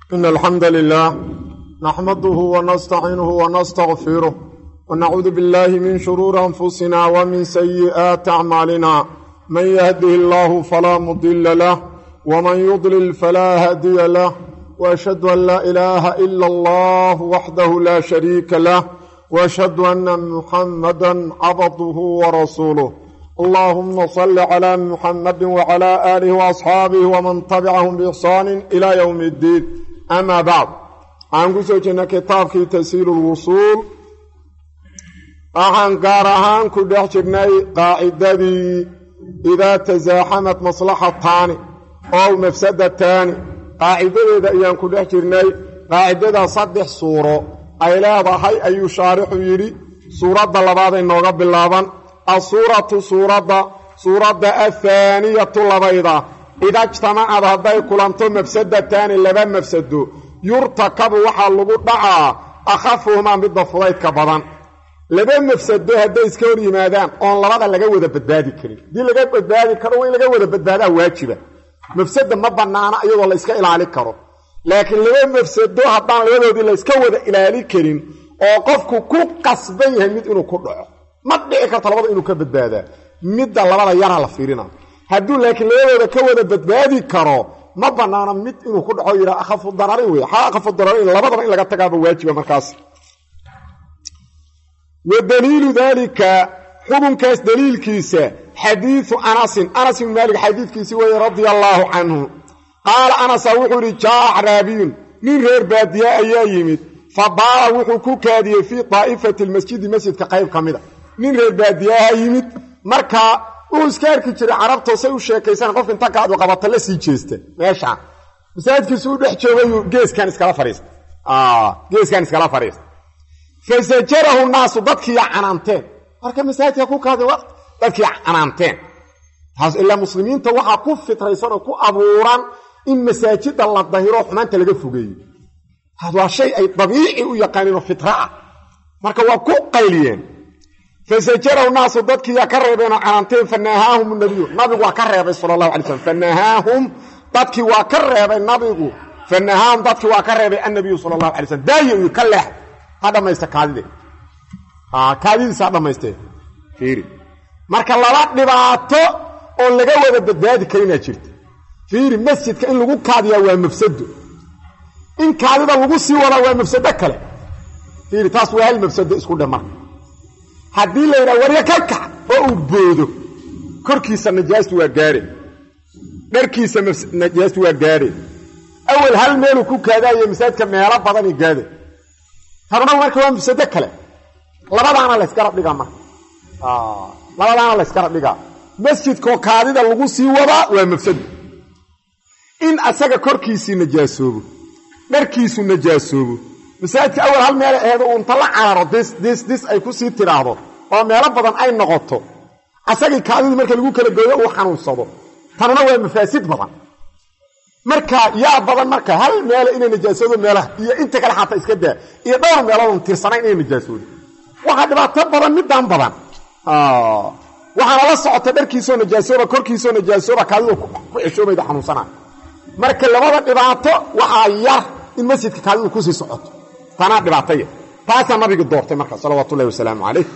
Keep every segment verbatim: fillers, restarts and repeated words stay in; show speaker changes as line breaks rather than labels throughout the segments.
إن الحمد لله نحمده ونستعينه ونستغفره ونعوذ بالله من شرور أنفسنا ومن سيئات أعمالنا من يهده الله فلا مضل له ومن يضلل فلا هادي له وأشهد أن لا إله إلا الله وحده لا شريك له وأشهد أن محمدا عبده ورسوله اللهم صل على محمد وعلى آله وأصحابه ومن تبعهم بإحسان إلى يوم الدين أما بعد عن قصة كتاب في تسهيل الوصول أعن قارهان كده جبناي قاعدة إذا تزاحمت مصلحتان أو مفسدتان قاعدة إذا إيان كده جبناي قاعدة صدح صورة أي لا ضحي أي شارح يري صورة لبعض النوغة باللابان الصورة صورة صورة الثانية لبيضة إذا اجتمعت هذا كلانتو مفسدتان لبان مفسدو يرتكب وحا لغو دعا أخفهما بالضفضيت كبضان لبان مفسدو هذا اسكور يمادان اون لبدا لغا ودا بدبادي كري دي لغا بدبادي كرو وين لغا ودا بدبادا واجبه مفسد ما بنانا ايدو لا اسكا ilaali karo laakiin laba mafsado hadaan labadoodii la iska wada ilaali karin oo qofku ku qasban yahay mid inuu ku dhaco ma dhici karto labada inuu ka badbaada midda labada yara la fiirina haduu laakiin labadooda ka wada badbaadi karo ma banaana mid inuu ku dhaco yira akhafu dararin way ha akhafu dararin labadaba in laga tagaaba waajiba markaas ودليل ذلك حكم كاس دليل كيسا حديث أنس أنس بن مالك حديث كيسا رضي الله عنه قال أنس وحوري جاء عربي من غير بادية أيامي فبار وحكو كادي في طائفة المسجد مسجد كقيب كاملة من غير بادية أيامي مركا وإسكار كتير عرب توسيو الشيكيسان قف انتا قاعد وقبط الله سيجيسته ماشي مساعد كيسو بحجوه جيس كان اسكالا فريست آه جيس كان اسكالا فريست فسجره الناس ضدكي عنانتين marka masaajidka ku kaada waqt dadkii anaanteen taas ila muslimiinta waxa ku fitraysan oo ku abuuran in masaajidda la dahiro xumaanta laga fogeeyo hada waa shay ay dabiici u yaqaanino fitraa marka waa ku qayliyeen فسجره الناس ضدكي ka reebeen anaanteen fanaahum nabiyu nabigu waa ka reebay sallallahu alayhi wasallam fanaahum dadkii waa ka reebay nabigu fanaahum dadkii waa ka reebay annabiyu sallallahu alayhi wasallam daayo ka leex hada ma istakaadide ah kaadiisa dhamaystay fiiri marka laba dhibaato oo laga wada badbaadi karina jirta fiiri masjidka in lagu kaadiya waa mafsado in kaadida lagu sii wada waa mafsado kale fiiri taas waa hal mafsado isku dhama hadii la yiraahdo wariya kalka oo uu boodo korkiisa najaas waa gaare dharkiisa najaas waa gaare awal hal meel ku kaadayo masaajidka meelo badan ay gaade hadana marka waa mafsado kale labadaana la iska dhiga ma ah labadaana la iska dhiga masjidka kaadida lagu sii wada waa mafsad in asaga korkiisii najaasoobo dharkiisu najaasoobo masaajidka awal hal meel eedo uu tala caaro dis dis dis ay ku sii tiraahdo oo meelo badan ay noqoto asaga kaadida marka lagu kala gooyo uu xanuunsado tanana waa mafaasid badan marka yaa badan marka hal meel inay najaasoodo meelaha iyo inta kale xataa iska daa iyo dhowr meelood oo tirsanay inay najaasoodo waxa dhibaato badan midaan badan ah waxa la socota dharkiiso najaasooba korkiiso najaasooba kaadidu ku xishoobayda xanuunsana marka labada dhibaato waxa yar in masjidka kaadidu ku sii socoto tana dhibaatay taas nabiga doortay marka sallallahu alayhi wasallam alayhi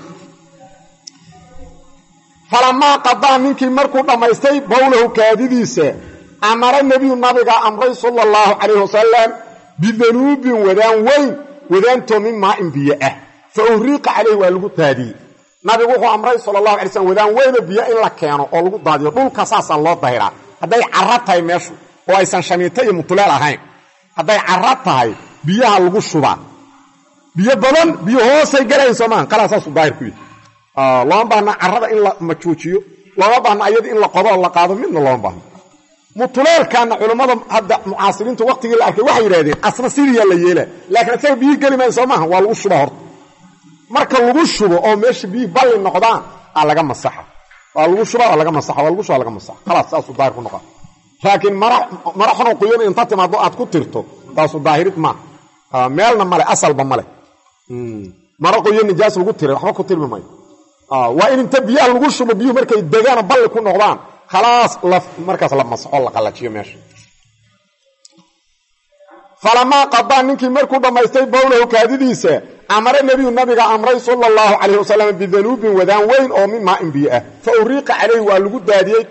falama qada minki markuu dhamaystay bawlahu kaadidiisa amara nabiyu nabiga amray sallallahu alayhi wasallam bidanubi wadaan weyn wadaanto mimma inbiyaa فأهريق عليه والغو تادي نبي وحو أمري صلى الله عليه وسلم ودان وين بيا إن لا كانوا oo lagu daadiyo dhulka saas loo dahira haday carratay meeshu oo aysan shamiitay mutulaa lahayn haday carratay biyaha lagu shubaa biyo badan biyo hoosay galeen Soomaan kala saas u daahir ku ah loo baahna carrada in la majuujiyo loo baahna ayada in la qodo la qaado midna loo baahna mutulaalkan culimada hadda mucaasiriintu waqtigii la arkay waxay yiraahdeen asna siriya la yeelay laakiin asaga biyo galimaan Soomaan waa lagu shubaa horta marka lagu shubo oo meesha biyo bal noqdaan aa laga masaxa waa lagu shubo oo laga masaxa waa lagu shubo laga masaxa kala saas u daahir ku noqon laakiin mara mara xano qoyan inta timaado aad ku tirto taas u daahirid ma meelna male asalba male mm mara qoyan nijaas lagu tiray waxba ku tirmi maayo ah waa in inta biyo lagu shubo biyo markay degaan bal ku noqdaan خلاص markaas la masaxo la qalajiyo meesha falamaa qadaa ninkii markuu dhammaystay bowlahu kaadidiisa amara nebiyu nabiga amray sala allahu calayhi wasalam bidanuubin wadaan weyn oo min maa in biyo ah fa uriiqa calayhi waa lagu daadiyey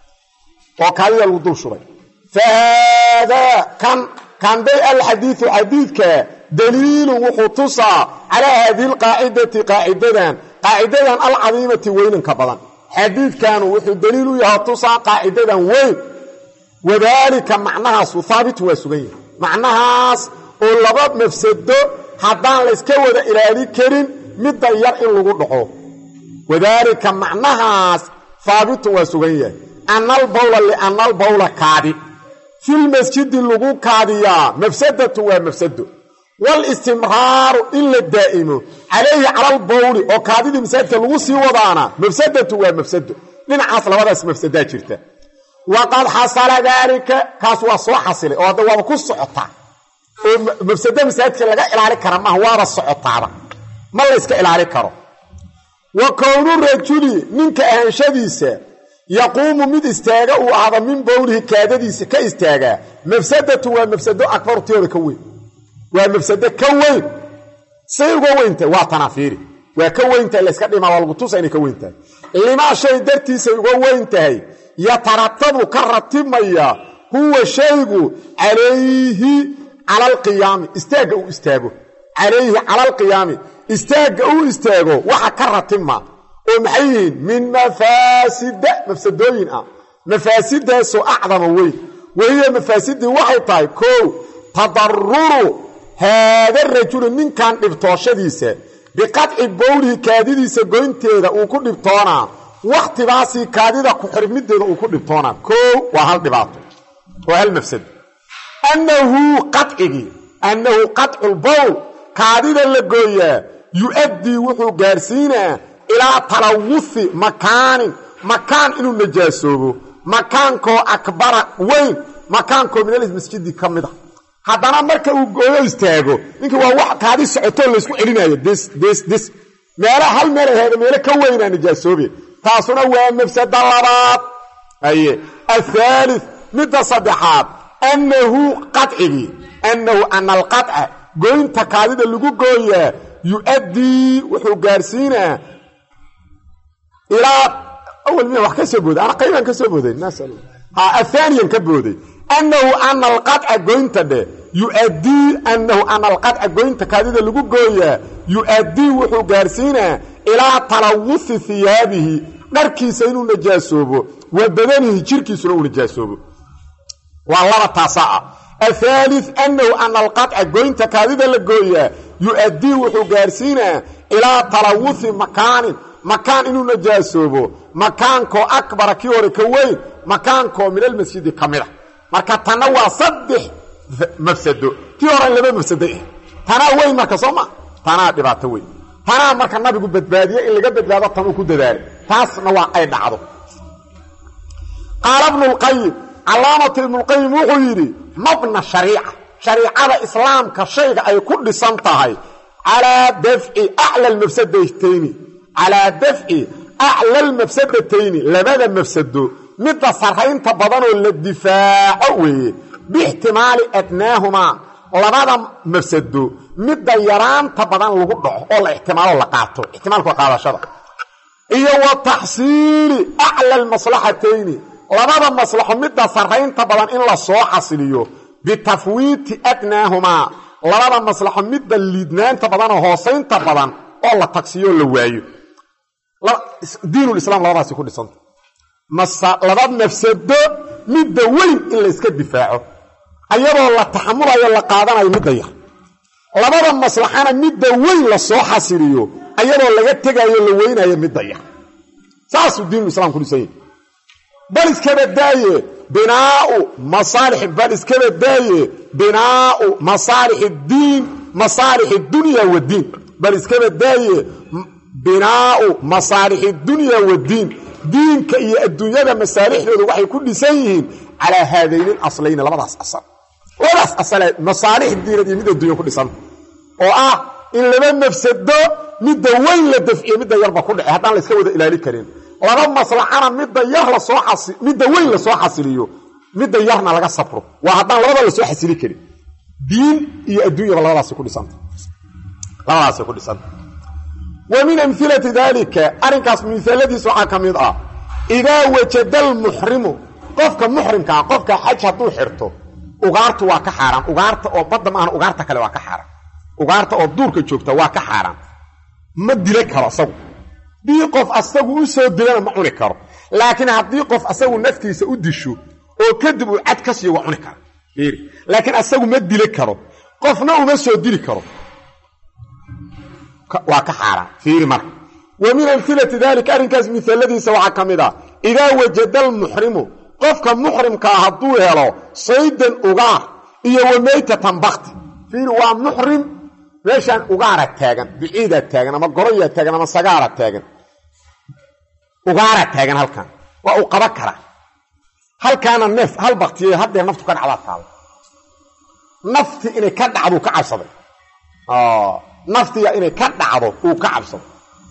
oo kaadida lagu dul shubay fa haadaa kan kanday alxadiidu xadiidka daliilun wuxuu tusaa calaa haadihi alqaacidati qaacidadan qaacidadan alcadiimati weynanka badan xadiidkanu wuxuu daliil u yahay tusaa qaacidadan weyn wadaalika macnahaasu haabit waa sugan yahay macnahaas oo laba mafsado haddaan la iska wada ilaali karin midda yar in lagu dhaco wadaalika macnahaas haabitun waa sugan yahay analbawla lianalbawla kaadi filmasjidi lagu kaadiyaa mafsadatu waa mafsado walistimraaru in la daa'imo calayhi cala albawli oo kaadidii masaajidka lagu sii wadaana mafsadatu waa mafsado dhinacaas labadaas mafsadaa jirta waqad xasala daalika kaas waa soo xasilay oo hadda waaba ku socotaa oo mafsado masaajidka laga ilaali kara maaha waaba socotaaba ma la yska ilaali karo wa kownu rajuli ninka ahaanshadiisa yaquumu mid istaaga uu ahda min bowlihi kaadadiisa ka istaagaa mafsadatu waa mafsado akbaru tiyoda ka weyn waa mafsado ka weyn say uga weyntahay waa tanaafiiri waa ka weyntahay layska dhimaa waa lagu tusa inay ka weyntahay limaa shay dartiisay uga weyn tahay yataratabu ka ratibmaya huwa shaygu calayhi cala alqiyaami istaagga uu istaago calayhi cala alqiyaami istaagga uu istaago waxa ka ratibma oo maxay yihiin min mafaasida mafsadooyin ah mafaasidaasoo acdama weyn wahiya mafaasidii waxay tahay kow tadaruru haada rajuli ninkan dhibtooshadiisa biqadci bowlihi kaadidiisa goynteeda uu ku dhibtoonaa wakhtibaasii kaadida ku xirmideeda uu ku dhibtoonaa kow waa hal dhibaato waa hal mafsad annahu qadcigii annahu qadcu lbowl kaadida la gooyaa yu-addii wuxuu gaarsiinaa ilaa talawuhi makaanin makaan inuu najaasoobo makaankoo akbara weyn makaankoo minalmasjidi ka mid a haddana marka uu gooyo istaago ninkii waa wax kaadi socotoo laysku celinayo des des des meela hal meel aheeda meelo ka weynaa najaasoobe taasuna waa mafsada labaad aye athaalith midda saddexaad annahu qadcigii annahu ana alqadca goynta kaadida lagu gooyaa yu-addii wuxuu gaarsiinaa ilaa awal miya wax ka soo booday ana qaybaan ka soo booday nasal ha athaniyan ka booday annahu ana alqadca goynta dhe yu-addii annahu ana alqadca goynta kaadida lagu gooyaa yu-addii wuxuu gaarsiinaa ilaa talawuhi hiyaabihi dharkiisa inuu najaasoobo wa badanihi jirkiisuna uu najaasoobo waa laba taasaa ah athaalith annahu ana alqadca goynta kaadida la gooyaa yu-addii wuxuu gaarsiinaa ilaa talawuhi makaanin makaan inuu najaasoobo makaankoo akbara kii hore ka weyn makaankoo minalmasjidi ka mid a marka tanna waa saddex mafsado kii hore laba mafsado ah tanaa weyn marka soo ma tanaa dhibaato weyn tanaa marka nabigu badbaadiye in laga badbaado tanuu ku dadaalay taasna waa ay dhacdo qaala ibnulqayim calaamatu ibnulqayim wuxuu yidhi mabna shariica shariicada islaamka shayga ay ku dhisan tahay calaa dafci acla almafsadatayni calaa dafci acla almafsadatayni labada mafsado midda sarraynta badanoo la difaaco weeye biixtimaali adnaahumaa labada mafsado midda yaraanta badan lagu dhaco oo la ixtimaalo la qaato ixtimaalka qaadashada iyo wa taxsiili acla almaslaxatayni labada maslaxo midda sarraynta badan in la soo xasiliyo bitafwiiti adnaahumaa labada maslaxo midda liidnaanta badanoo hoosaynta badan oo la tagsiyo la waayo diinulislaam labadaasi ku dhisanta laba mafsado midda weyn in la iska difaaco ayadoo la taxamulayo la qaadanayo midda yar labada maslaxana midda weyn la soo xasiliyo ayadoo laga tegayo la weynayo midda yar saasuu diinulislaam ku dhisan yahy bal iskaba daaye binaau masaalix bal iskaba daaye binaau masaalix diin masaalix dunya wadiin bal iskaba daaye binaau masaalix dunya wadiin diinka iyo adduunyada masaalixdooda waxay ku dhisan yihiin calaa haadayni aslayn labadaas asal labadaas asal masaalix diinad iyo mid adduunya ku dhisan oo ah in laba mafsado midda weyn la dafciyo midda yarba ku dhace haddaan la iska wada ilaali karin laba maslaxana midda yar la soo xasi midda weyn la soo xasiliyo midda yarna laga safro waa haddaan labada la soo xasili karin diin iyo adduunya labadaas ku dhisanta labadaas ku dhisanta wa min amthilati dhalika arinkaas misaladiisu waxa kamid ah ida wajada al muhrimu qofka muhrimka qofka xaj haduu xirto ugaartu waa ka xaraan ugaarta oo badda ma aan ugaarta kale waa ka xaraan ugaarta oo duurka joogta waa ka xaraan ma dila karo asagu bii qof asagu u soo dilana ma cuni karo laakiin haddii qof asagu naftiisa u disho oo kadib uu cad ka sii waa cuni karo fiiri laakiin asagu ma dila karo qofna uma soo dili karo waa ka xaraan fiiri marka wa min amthilati dhalika arinkaas mithaladiisa waxa kamida ida wajada al muhrimu qofka muhrimka haduu helo saydan ugaar iyo wamaytatan baqti fiiri waa muhrim meeshan ugaara taagan biida taagan ama goroya taagan ama sagaara taagan ugaara taagan halkan waa uu qaba kara halkaana neef hal baqtiye hadda naftu ka dhacda taal nafti inay ka dhacdo ka cabsaday ah naftiga inay ka dhacdo uu ka cabsaday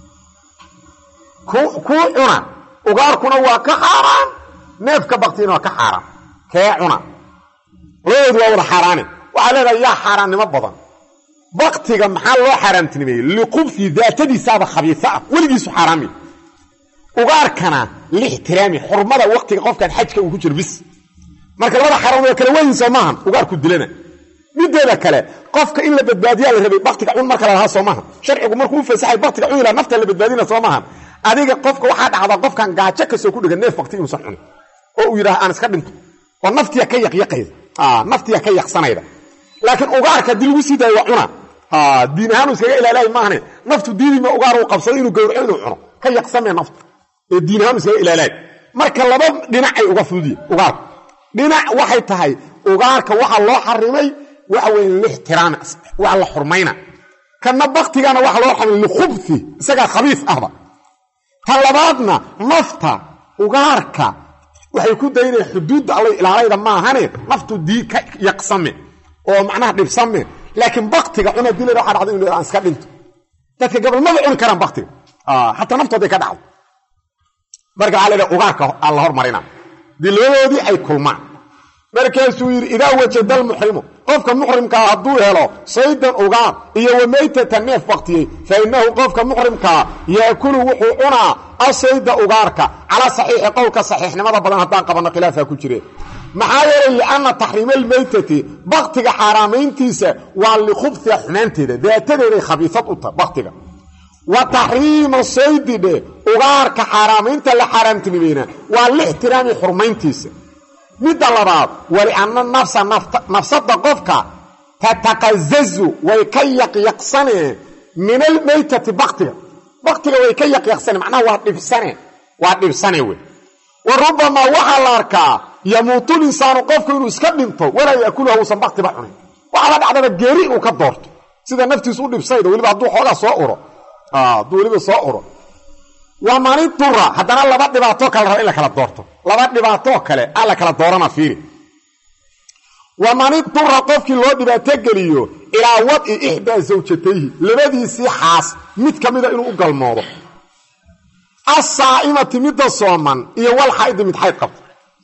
ku ku cuna ugaarkuna waa ka xaraan neefka baqtiina waa ka xaraan kee cuna leedu waa wada xaraani waxa leedahay yaa xaraannimo badan baqtiga maxaa loo xaraamtinimay liqubfi daatadiisaba khabiisa waligiisu xaraami ugaarkana lixtiraami xurmada waqtiga qofkan xajka uu ku jiro bis marka labada xaraam waa kala weyn soomahan ugaarku dilana mideeda kale qofka in la badbaadiyo la rabay baqtiga cun marka la lahaa soomahan sharcigu markuu fasaxay baqtiga cun ila nafta la badbaadina soomahan adiga qofka waxa dhacda qofkan gaajo ka soo ku dhigan neef baqti inuu saxun oo uu yiraahdo aan iska dhinto oo naftiya ka yaqyaqayda ah naftiya ka yaqsanayda laakiin ugaarka dil ugu sii daayo cuna ah diin ahaan iskaga ilaalay maahane naftu diidi ma ugaar uu qabsado inuu gowraco inuu cuno ka yaqsamay nafta ee diin ahaan iskaga ilaalay marka laba dhinac ay uga fudiyo ugaar dhinac waxay tahay ugaarka waxa loo xarimay waxa weyn lixtiraam waxa la xurmayna kana baqtigana waxa loo xarimay likhubthi isaga khabiis ahba talabaadna nafta ugaarka waxay ku daynay xuduud Allah ilaalayda ma ahane naftu dii ka yaqsame oo macnaha dhibsame laakiin baqtiga una dilada waxa dhacday inuu aan iska dhinto dadka gabalmada cun karaan baqtiga ah hatta naftooda ka dhacdo marka xaalada ugaarka Allah hormarina diladoodii ay kulmaan markaasuu yiri ida wajada al muhrimu qofka muhrimka haduu helo saydan ugaar iyo wamaytatan neef baqtiyay fa innahu qofka muhrimka yaakulu wuxuu cunaa asayda ugaarka ala saxiix qowlka saxiixnimada badan hadaan qabano khilaafa ku jireen maxaa yeelay anna tahriim al maytati baqtiga xaraamayntiisa waa li khubthi xumaanteeda daatadeeda khabiisad u ta baqtiga wa tahriim saydide ugaarka xaraamaynta la xaraamtinimeyna waa li ixtiraami xurmayntiisa midda labaad wali anna nafsa nafsada qofka tataqazzazu way ka yaqyaqsane min al maytati baqtiga baqtiga way ka yaqyaqsane macnaha waa dhibsane waa dhibsane way warubama waxa la arkaa yamuutu insaanu qofku inuu iska dhinto wala yaakulu hawsan baqti ba cunay waxa dhacdada geeri uu ka doorto sida naftiisu u dhibsaydo waliba haduu xooga soo uro ah duu waliba soo uro wa mani turra hadana laba dhibaato kala raba in la kala doorto laba dhibaato kale alla kala doorana fiiri wa mani turra qofkii loo dhibaato galiyo ila wadi ihda zawjatayhi labadiisi xaas mid kamida inuu u galmoodo as-saa'imati mid sooman iyo wal hayd mid hayd qabto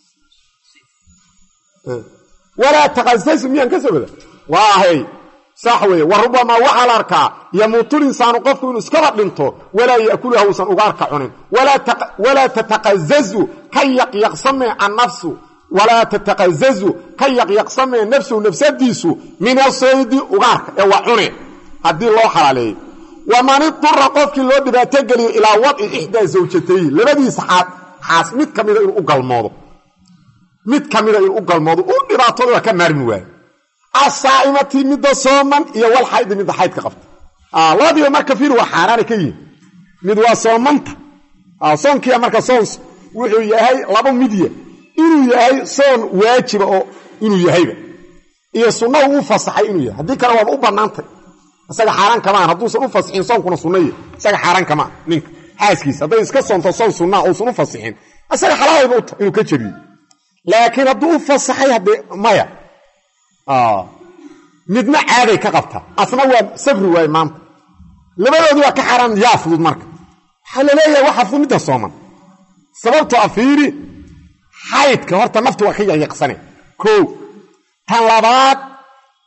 wala taqazzaz miyan kasabada waahay صحوي وربما وحلاركا يموت الانسان قفكو انه اسكبا دنتو ولا ياكل هوسن ugaarka cunin ولا تق... ولا تتقزز كي يقسم عن نفسه ولا تتقزز كي يقسم نفسه نفسديسو من الصيد ugaarka ee waa cuni hadii loo xalaalay ومن اضطر قفك لو دباتغلي الى وضع احدى زوجتي لبديس حاس mid kamida inuu u galmoodo mid kamida inuu u galmoodo oo dhibaatooda ka maarmi waay الصائمة مدة صومن iyo wal hayd mid hayd ka qabta ah laadiyo marka fiir waa xaraare ka yiin mid waa soomanta ah soonkiya marka soon wuxuu yahay laba midiye inuu yahay soon waajib oo inuu yahayba iyo sunna uu fasaxay inuu yahay hadii kale waa u banaantay isaga xaraan kama haduu soo u fasaxin soonkuna sunnaye isaga xaraan kama ninka xaaskiisa haday iska soonto soon sunna oo sunu fasaxin isaga xalaal inuu ka jabiyo laakiin haduu fasaxay hadii maya ah midna aaday ka qabta asna waa sabri way maanta labadoodu waa ka xaraan yaa fudud marka xalaleeya waxa fudud sooman sababtu afiiri haydka horta naftu waa ka yaqsanay koo tan labaad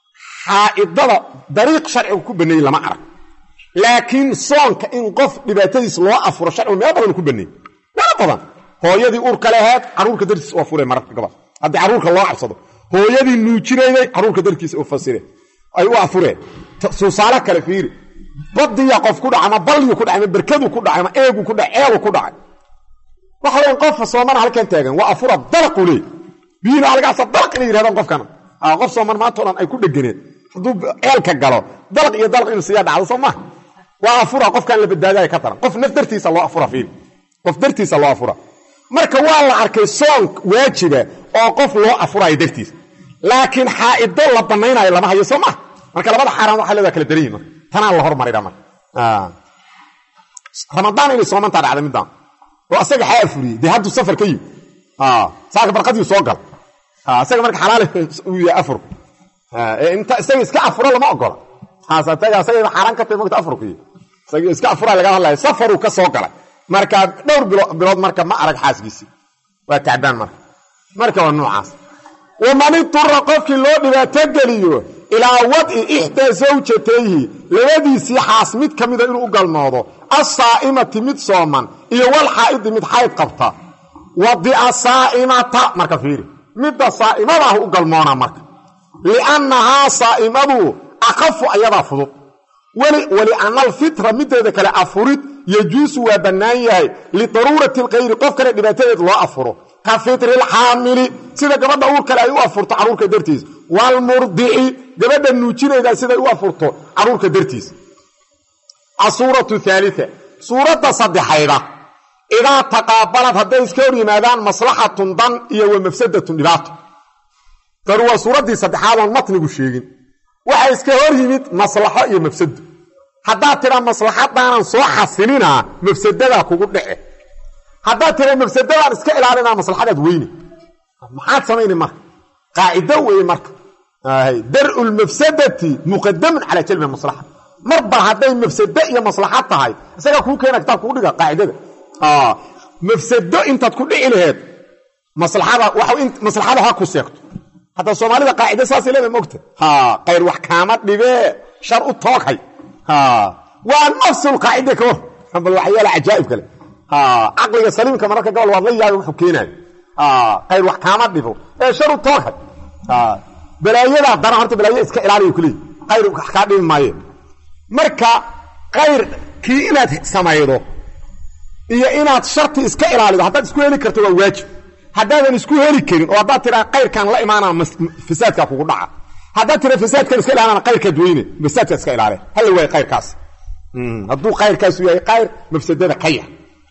xaaidada dariiq sharci ku baneeyay lama arag laakiin soonka in qof dhibaatadiis loo afuro sharci meel badan ku baneeyay meel badan hooyadii uur kale ahayd caruurka dartiis oo furay mararka gabadh haddii caruurka loo cabsado hooyadii nuujinayday caruurka dartiis oo fasire ay u afureen suusaale kale fiiri badiya qof ku dhacay ama balyu ku dhacay ama barkadu ku dhacay ama eegu ku dhacay eelu ku dhacay waxa weyn qof soomana halkan taagan waa afura dalaq uu leeyahay biina halkaas dalaq inay yiraahdaan qofkan ah qof sooman maanta oo ay ku dhaganeen haduu eelka galo dalaq iyo dalaq inuu siya dhacdo soo ma waa afura qofkan la badbaadaya ka taran qof naftartiisa loo afura fiiri qof dartiisa loo afura marka waa la arkay soon waajiba oo qof loo afurayo dartiisa laakiin xaaido la banaynayo lama hayo soo ma marka labada xaraam waxa leedahay kala dareeyay marka tanaa la hormarida marka ah ramadaan inay soomanta dhacday midaan oo asaga xaa afuriyay de haddu safar ka yimid ah saaga barqadii soo gal ah asaga marka xalaal uu yahay afur ah inta asaga iska afuro lama ogola haas asaga asaga xaraan ka tahay magta afurkii asaga iska afura laga hadlayo safaru ka soo galay marka dhowr bilood marka ma arag xaasgiisi waa taabaan marka marka waa noocaas ومن اضطر قفك لو دباته غليو الى وضع احدى زوجتيه لوديسي حاس مid kamida inuu u galmoodo as-saa'imati mid sooman iyo wal haa'id mid hayd qabta wadi as-saa'imata marka fiiri mid saa'imada u galmoona marka li'annaha saa'imadu aqafu ayada fudud wali wali anna al-fitra mideeda kala afurid yajuusu wa banaan yahay li darurati al-ghayr qof kale dhibaateed loo afuro كفطر الحامل سيده gabadha uur kale ay u afurto caruurka dartiis wal murdi'i gabadha nuujinayda sida u afurto caruurka dartiis asuratu thalitha surata sadexayda ida taqabalat haday iska hor yimaadaan maslahatun dan iyo wa mafsadatun dhibaato tarwa suradii saddexaad aan matnigu sheegin waxa iska hor yimid maslaha iyo mafsado hadaa tira maslahadan soo xasilina mafsadada kugu dhace hadaa tira mafsadada iska ilaalina maslaxadaad weyni maxaad sameeyay marka qaa'ida weey marka ay dar'ul mafsadati muqaddam ala jalb maslaha marba haday mafsada iyo maslaxad tahay isaga ku keenay kitaab ku dhiga qaa'idada ah mafsado inta ku dhici lahayd maslaxada waxa inta maslaxada ha ku seegto hada Soomaalida qaa'ida saas ilaa moogta ha qayr wax kaama dhibe shar u tookay ha waa nafsul qaa'ida ka hambal waxyaala ajaa'ib kale اه عقلي سليم كما ركع قال والله يا وحو كيناي اه غير wax kaama dhifo ee sharu tooxad ah balaayada dara horta balaayo iska ilaaliyo kuli qayr wax ka dhim maayo marka qayr ki inaad sameeydo iyo inaad sharti iska ilaalido hadaad isku heli karto waa waajib hadaadan isku heli karin oo hadaad tira qayrkan la imaana fasaadka kugu dhaca hadaad tira fasaadkan iska ilaaliyo qayrka duweyne fasaadka iska ilaaliyo hal way qayrkaas mm haduu qayrkaas yahay qayr mafsadada qayr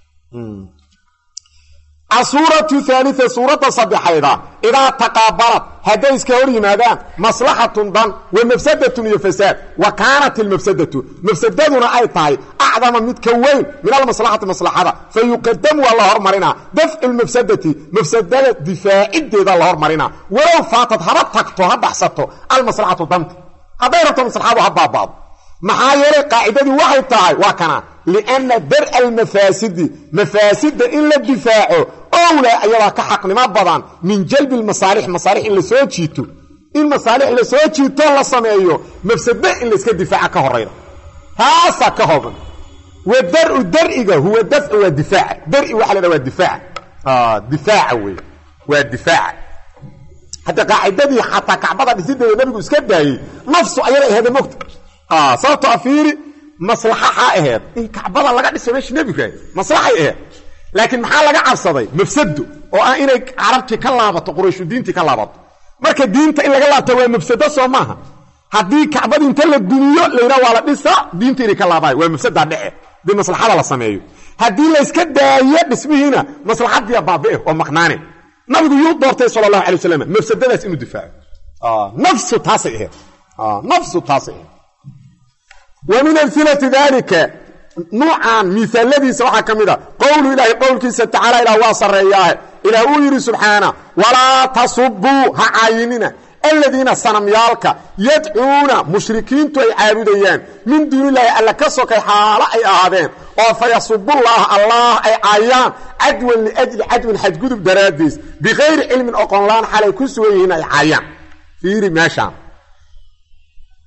السورة الثالثة سورة صدحيدة إذا تقابلت هديس كهور يمادان مصلحة ضن ومفسدة يفساد وكانت المفسدة مفسدتنا أي طاي أعظم متكوين من المصلحة مصلحة فيقدم الله هرمرنا دفع المفسدة مفسدة دفاع إدى الله هرمرنا ولو فاتت هربتك هبحسته المصلحة ضن هديرة مصلحة وهبها بعض محايرة قاعدة واحد طاي وكنا لأن درء المفاسد مفاسد إلا الدفاع أولى أيضا كحق لما بضان من جلب المصالح مصالح اللي سوتشيتو المصالح اللي سوتشيتو الله صميعيو مفسد اللي سكت دفاع كهريرا هاسا كهرا والدرء الدرء هو الدفع والدفاع درء وحلنا والدفاع آه دفاع هو والدفاع حتى قاعدة دي حتى كعبضة بسيدة النبي سكت داي نفسه أيضا هذا مكتب آه صوت أفيري مصلحة حائهد إن كعبضة لغا دسميش نبيك مصلحة إيه لكن محال لغا عبصدي مفسده وآن إنك عربتي كلابط قريش دينتي كلابط marka diinta in laga laabto waa mafsado Soomaha hadii kacbada inta la duniyo leeyahay wala dhisa diinta inay ka laabay waa mafsada dhace di maslaxada la sameeyo hadii la iska daayo dhismihiina maslaxadii baabi'e oo maqnaane nabigu yuu doortay sallallahu alayhi wasallam mafsadadaas inuu difaaco ah nafsu taasiye ah nafsu taasiye ومن أمثلة ذلك نوعا مثال الذي سوحا كمدا قول إلهي قول كيسة تعالى إلى واصر إياه إلى أولي سبحانه ولا تصبوا هعايننا الذين صنميالك يدعون مشركين توي عابدين من دون الله ألا كسوك حالة أي آذين وفيصب الله الله أي آيان عدوا لأجل عدوا حد قدب دراديس بغير علم أقنلان حالي كسويهنا أي آيان فيري ماشان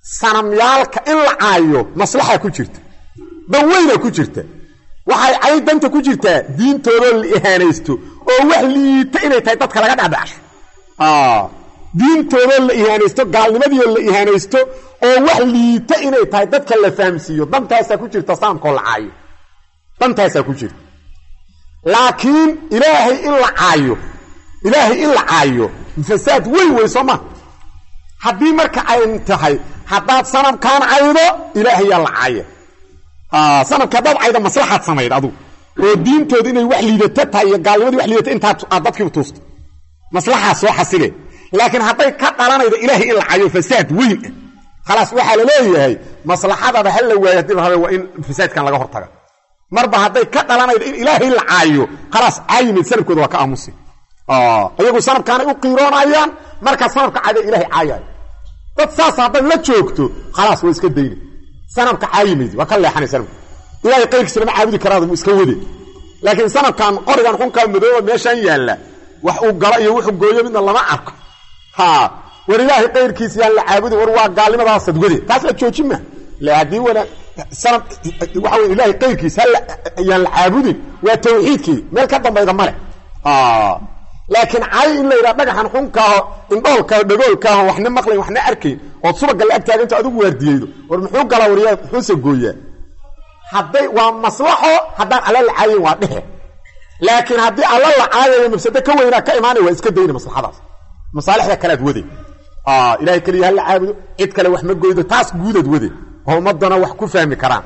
sanamyaalka in la caayo maslaxa ku jirta daweyna ku jirta waxay caydanta ku jirtaa diintooda la ihaanaysto oo wax liita inay tahay dadka laga dhacdhacsho ah diintooda la ihaanaysto gaalnimadii la ihaanaysto oo wax liita inay tahay dadka la fahamsiiyo dantaasa ku jirta saamkoo la caayo dantaasa ku jirta laakiin ilaahay in la caayo ilaahay in la caayo fasaad weyn weyn soo ma haddii marka ay tahay haddaad sanamkaan caydo ilaahay yaa la caaya ah sanamka haddaad caydo maslaxaad samayd adu oo diintooda inay wax liidata tahay iyo gaalnimadii wax liidata intaad dadkii u tuusto maslaxaa soo xasile laakiin hadday ka dhalanaydo ilaahay in la caayo fasaad weyn khalaas waxaa la leeyahay maslaxadaba hal la waayo haddii la rabo waa in fasaadkan laga hortaga marba hadday ka dhalanaydo in ilaahay la caayo khalaas caayimid sanabkooda waa ka aamusi ah ayagu sanabkaanay u qiiroonayaan markaa sanabka caada ilaahay caayayo dad saas hadday la joogto khalaas waa iska dayni sanabka caayimid waa ka leexanay sanabka ilaahay qayrkiisa lama caabudi karaada mu iska wade laakiin sanabkan qorigan xunkaa madooba meeshaan yaalla wax uu gala iyo wuxuu gooyo midna lama arko ha war ilaahay qayrkiisa yaan la caabudi war waa gaalnimadaas wade taas la joojin ma la hadii wala sanab waxa weey ilaahay qayrkiisa yaan la caabudin waa tawxiidkii meel ka dambayda male ah laakiin ay in la yiraahdo dhagaxan xunka in dhoolka dhagoolka waxna maqlay waxna arkayn oo subaga la agtaaganta adigu waardiyeedo war muxuu gala wariyaa muxuu gooyaa hadday waa maslaxo haddaan alla la caayin waa dhexe laakiin haddii alla la caayayo mafsado ka weynaa ka imaanay waa iska dayna maslaxadaas masaalixda kalaad wade ah ilaahay kaliya la caabudo cid kale wax ma gooydo taas guudad wade oo madana wax ku fahmi karaan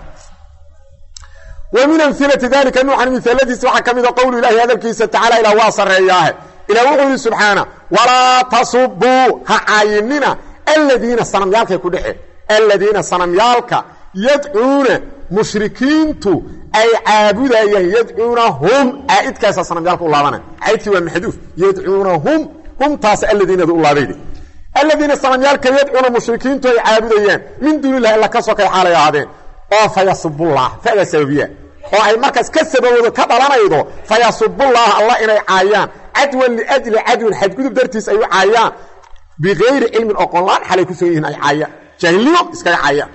ومن أمثلة ذلك نوعا من ثلاثة وحكم إذا قول الله هذا الكيس تعالى إلى واصر إياه إلى وقل سبحانه ولا تصبوا هعايننا الذين صنميالك يكون دحي الذين صنميالك يدعون مشركين تو أي عابد يدعونهم أعيد كاس صنميالك الله لنا عيد هو محدوث يدعونهم هم تاس الذين يدعون الله بيدي الذين صنميالك يدعون مشركين تو أي عابد من دون الله إلا كسوك الحالة يا عادين oo fayasubbu allah fa'ala sabiya oo ay markaas ka sababado ka dhalanaydo fayasubbu allah allah inay caayaan adwan li ajli adwan xadgudub dartiis ay caayaan bighayri ilmin aqoon xalay ku soo yihiin ay caayaan jahiliyo iska caayaan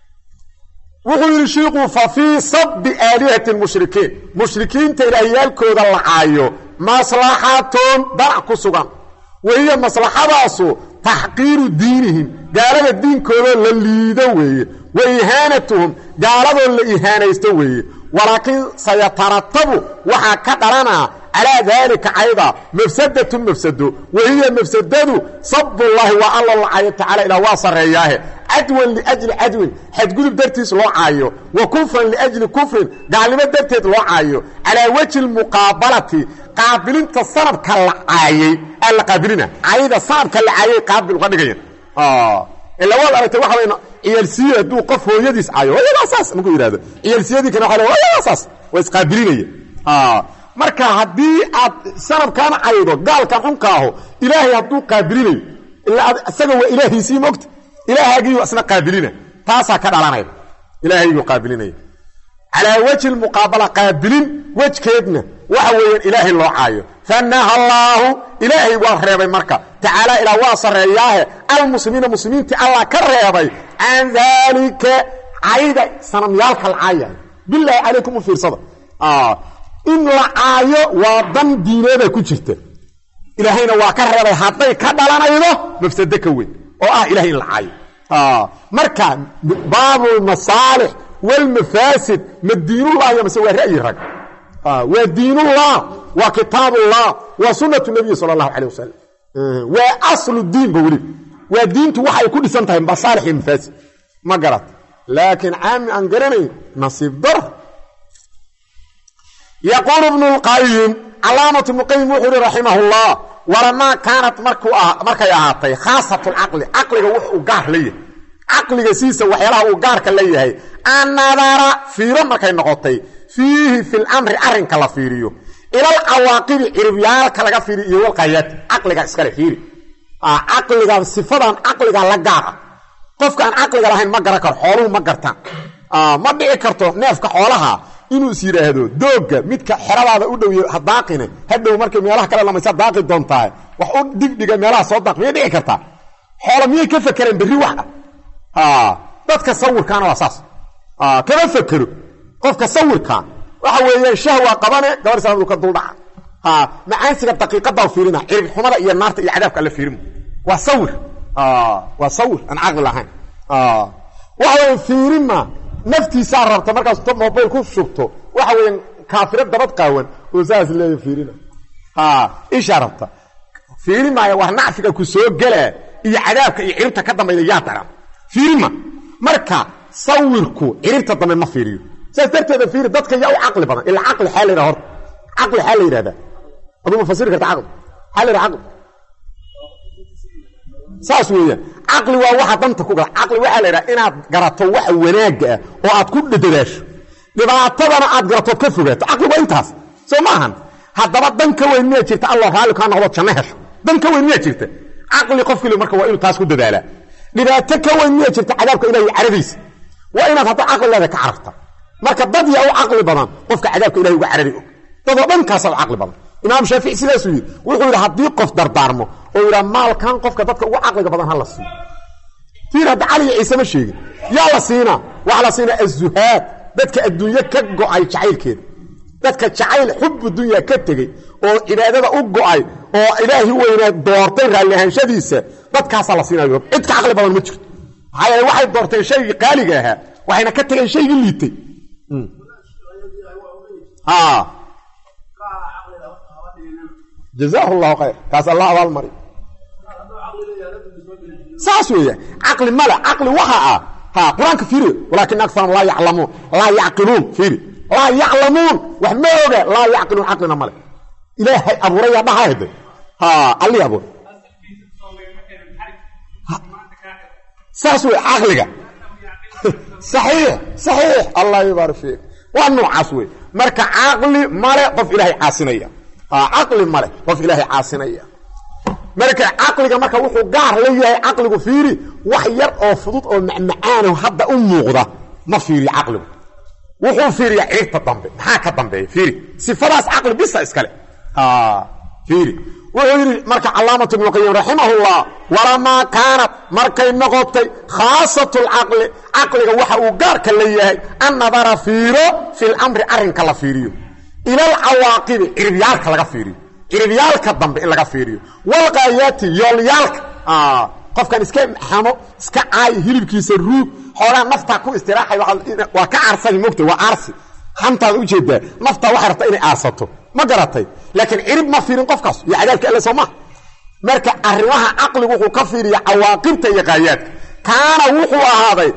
wuxuu yiri sheekhu fa fi sabb alihati almushrikiin mushrikiinta ilaahiyalkooda la caayo maslahatun bar ku sugan wahiya maslahadaasu tahqiiru diinihim gaalada diinkooda la liido weeye وإهانتهم قالوا الإهانة يستوي ولكن سيترتب وحا كدرنا على ذلك أيضا مفسدة مفسده وهي مفسده صب الله وعلى الله تعالى إلى واصر إياه عدوا لأجل عدو حد قلب درتيس لو عايو وكفرا لأجل كفر قال ما درتيس لو عايو على وجه المقابلة قابلين تصرف كالعايي القابلين عايدا صار كالعايي قابل وقال آه إلا والله أنت واحد إيرسية دو قف هويديس عايو ولا أساس ممكن يراده إيرسية دي كانوا على ولا أساس ويسقابلين آه marka hadii aad sanab kana caydo gaalka xunkaaho ilaahay haduu qaabilinay illa asaga waa ilaahay si mogt ilaahay asna qaabilina taasa ka dhalanay ilaahay uu qaabilinay ala wajh almuqabala qaabilin wajkeedna waxa weeyaan ilaahay loo caayo fanaha allah ilaahay waa reebay marka taala ila waa sareeyahay almuslimiina muslimiinti allah ka reebay an zalika ayda sanamyaalka alcaaya billahi alaykum fiirsada ah in la caayo waa dan diineed ku jirta ilaahayna waa ka reebay haday ka dhalanaydo mafsado ka weyn oo ah ilaahay la caayo ah marka baabul masalih wal mafasid madinullah ya masawa ra'yi rag ah wa dinullah wa kitabullah wa sunnatu nabiy sallallahu alayhi wasallam wa aslu din bawli wa diintu waxay ku dhisan tahay masalih iyo mafasid ma garat laakin aam an garanay nasib dar يقول ابن القيم علامة ابن القيم وحوري رحمه الله ولما كانت مركا يهاتي خاصة العقل عقلك وحو قار ليه عقلك سيسا وحيالها وقارك ليه النظر في رمك النقطي فيه في الأمر أرنك لفيريو إلى العواقب إربيالك لغفيريو والقيات عقلك اسكالي فيري آه عقلك صفتا عقلك لقارة قفك أن عقلك لهين مقرك الحولو مقرتان آه ما بيعي كرتو نيفك حولها inuu siiraahdo dooga midka xiradaada u dhow hadaaqina hadhow markay meelaha kale lama isa daaqi doontaa wax u digdiga meelaha soo daaqmay dhici karta xoolo miyay ka fakareen bari wax ah dadka sawirkaana waa saas ah kama fakiro qofka sawirka waxa weeyaan shahwa qabane gabar saamadu ka duldhaca ha macaansiga daqiiqada fiirina cirib xumada iyo naarta iyo cadaabka la fiirimo waa sawir ah waa sawir aan aqal lahayn ah waxa fiirima naftiisa rabta markaas to mobile ku shubto waxa weeyaan kaafirad dabad qaawan oo saas leeyahay fiirina ha ishaarta fiirima waa nacfiga ku soo gala iyo cadaabka iyo ciribta ka dambeeya yaa daran fiirima marka sawirku ciribta dambe ma fiiriyo saas darteeda fiir dadka yaa u aqli badan ila aqli xaalina hor aqli xal yiraahdaa adu ma fasir kartaa aqli xal aqli saas weeyaan aqli waa waxa danta ku gal aqli waxa la yiraahdaa inaad garato wax wanaag ah oo aad ku dhadadaasho dhibaatadana aad garato ka fogaato aqli waa intaas soo maahan haddaba danka weyn ma jirta Allah raali ka noqdo janno hesho danka weyn ma jirta aqli qofkii marka waa inuu taas ku dadaalaa dhibaato ka weyn ma jirta cadaabka Ilaahay caradiisa waa inaad hadda aqliga ka carafta marka dad yaa u aqli badan qofka cadaabka Ilaahay uga caradi dadoo dhan kaas oo aqli badan imaam Shaafici sidaas uu wuxuu yiri hadii qof dardaarmo oo yira maalkan qofka dadka ugu aqliga badan hal la siiyo fiira dacali Ciise ma sheegin yaa la siina waxa la siina az-zuhaad dadka adduunyo ka go'ay jacaylkeed dadka jacayl xub dunya ka tagay oo cibaadada u go'ay oo Ilaahi weyna doortay raalihanshadiisa dadkaas la siinayo cid ka aqli badan ma jirto waxay waxay doortay shay qaaliga ah waxayna ka tagay shay liitay ah جزاه الله خير كاس الله والمري ساسويه عقل ملا عقل وها ها قران كثير ولكن اكثر لا يعلمون لا يعقلون فيري لا يعلمون وحموده لا يعقلون عقلنا ملا الهي ابو ريا بهايد ها علي ابو ساسويه عقلك صحيح صحيح الله يبارك فيك وانه عسوي marka aqli male qof ilaahay caasinaya aqli male qof ilaahay caasinaya marka aqliga marka wuxuu gaar leeyahay aqligu fiiri wax yar oo fudud oo macaan hadda u muuqda ma fiiri aqligu wuxuu fiiriyaa cirta dambe maxaa ka dambeeya fiiri sifadaas aqli bisa iskale ah fiiri wuxuu yiri marka calaamatu ibn qayyim rahimahullah warama kaanat markay noqotay khaasatul aqli aqliga waxa uu gaar ka leeyahay an nadara fiiro fil amri arrinka la fiiriyo ila al-awaqib irbiyalka laga fiiriyo irbiyalka dambe in laga fiiriyo wal qaayati yolyalka ah qofkan iska xamo iska ay hilibkiisa ruug xoolaa nafta ku istiraaxay waa ka arsan mugtay waa arsi xamtaad u jeedaa nafta waxa rabta inay aasato ma garatay laakiin irib ma fiirin qofkaas iyo cadaalka alla soo ma marka arrimaha aqligu wuxuu ka fiiriya awaaqibta iyo qaayadka kaana wuxuu ahaaday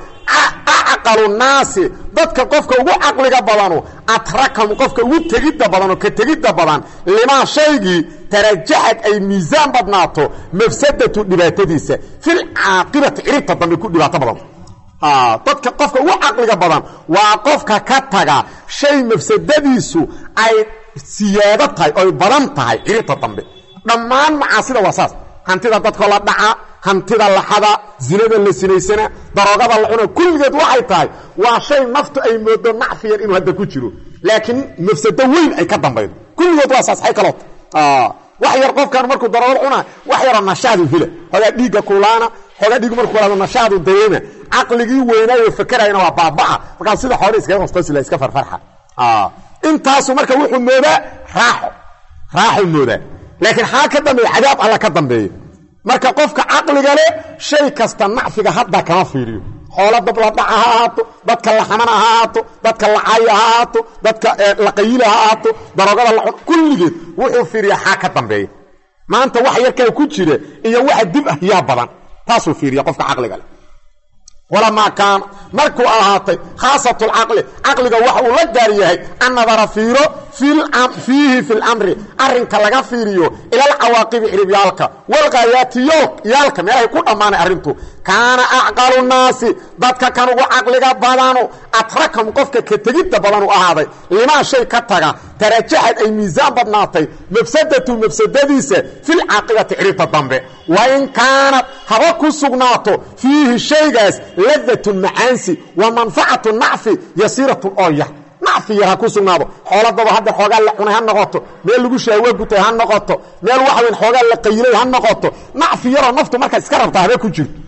aqalu naasi dadka qofka ugu aqliga badano atrakam qofka ugu tegida badano ka tegida badan lima shaygi tarajjahad ay miisaan badnaato mafsadatu dhibaatadiisa fil aaqibati iribta dambe ku dhibaato badan ah dadka qofka ugu aqliga badan waa qofka ka taga shay mafsadadiisu ay siyaado tahay oo badan tahay iribta dambe dhammaan macaasida wasaas hantida dadka la dhaca hantida la xada zinada la sinaysana darogada la cuna kulligeed waxay tahay waa shay naftu ay moodo nacfiyan inuu hadda ku jiro laakiin mafsado weyn ay ka dambaydo kulligeed waa saas hay kala ah wax yar qofkan markuu darogo cuna wax yar nashaadu hila hoga dhiiga kulaana hoga dhiigu markuu walaado nashaadu dareema aqligii weynaayo fakarayna waa baabaa marka sida xoolo iska qostay la iska farfarxa ah intaas marka wuxuu moodaa raaxo raaxo moodaa laakiin ha ka dambeeyo cadaab alla ka dambeeyo marka qofka aqliga leh shay kasta nacfiga hadda kama fiiriyo xoolo dad la dhaca haato dadka la xamana haato dadka la caay haato dadka la qayila haato darogada la kulligeed wuxuu fiiriyaa ha ka dambeeyo maanta wax yar ka ku jira iyo wax dib ah yaa badan taasoo fiiriya qofka aqliga leh wala ma kaan markuu ahaatay khaasatul aqli aqliga waxa uu la gaar yahay an nadara fiiro fil am fihi fil amri arrinka laga fiiriyo ila al-awaqib irbiyalka wal qaayati yalka meelay ku dhamaanay arrintu kaana aqalu naasi dadka kan ugu aqliga badano atrakam qofka ka tegida badan u ahaaday lima shay ka taga tarajjahad ay miisaan badnaatay mafsadatu mafsadadiisa fil aqibati irta dambe wa in kaana haba ku sugnaato fihi shaygaas لذة المعانسي ومنفعة النعف يسيرة الأوية نعف يها كسنابو خولدبا هدا خوغا لا cunay han noqoto meel lagu shaawo gutay han noqoto meel waxa weyn xogaa la qaylay han noqoto nacf yaro naftu marka iska rabtaa haba ku jirto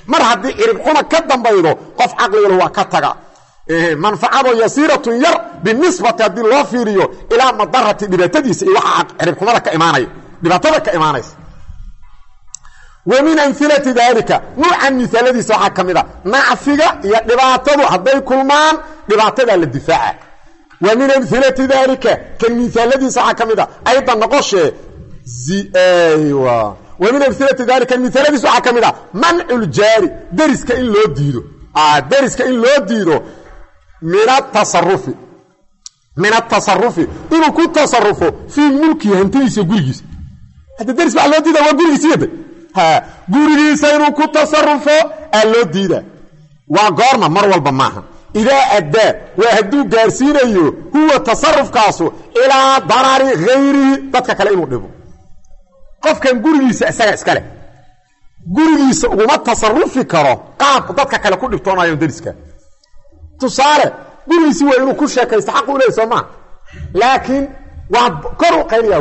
mar haddii cirib xuma ka dambaydo qof caqliga waa ka taga manfacado yasiiratun yar binisbati haddii loo fiiriyo ilaa madarati dhibaatadiisa iyo waxa cirib xumada ka imaanaya dhibaatada ka imaanaysa wa min amhilati dalika nuucan miaaladiisa waxaa ka mid a nacfiga iyo dhibaatadu hadday kulmaan dhibaatada la difaaca wa min amhilati dalika kan miaaladiisa waxaa ka mid a ayda noqoshee wa min amhilati dalika miaaladiisa waxaa ka mid a manculjaari deriska in loo diido deriska in loo diido min atasarufi min atasarufi inuu ku tasarufo fii mulkii hantidiisa gurigiisa hadda deris waxaa loo diida waa gurigiisiyada gurigiisa inuu ku tasarufo aa loo diida waa goorma mar walba maaha idaa addaa waa hadduu gaarsiinayo huwa tasarufkaasu ilaa darari hayrihi dadka kale inuu dhibo qofkan gurigiisa isaga iska leh gurigiisa uguma tasarufi karo qaab dadka kale ku dhibtoonayo deriska tusaale gurigiisi waa inuu ku sheekaysto xaq u leey soo maa laakiin waa kor u qayliya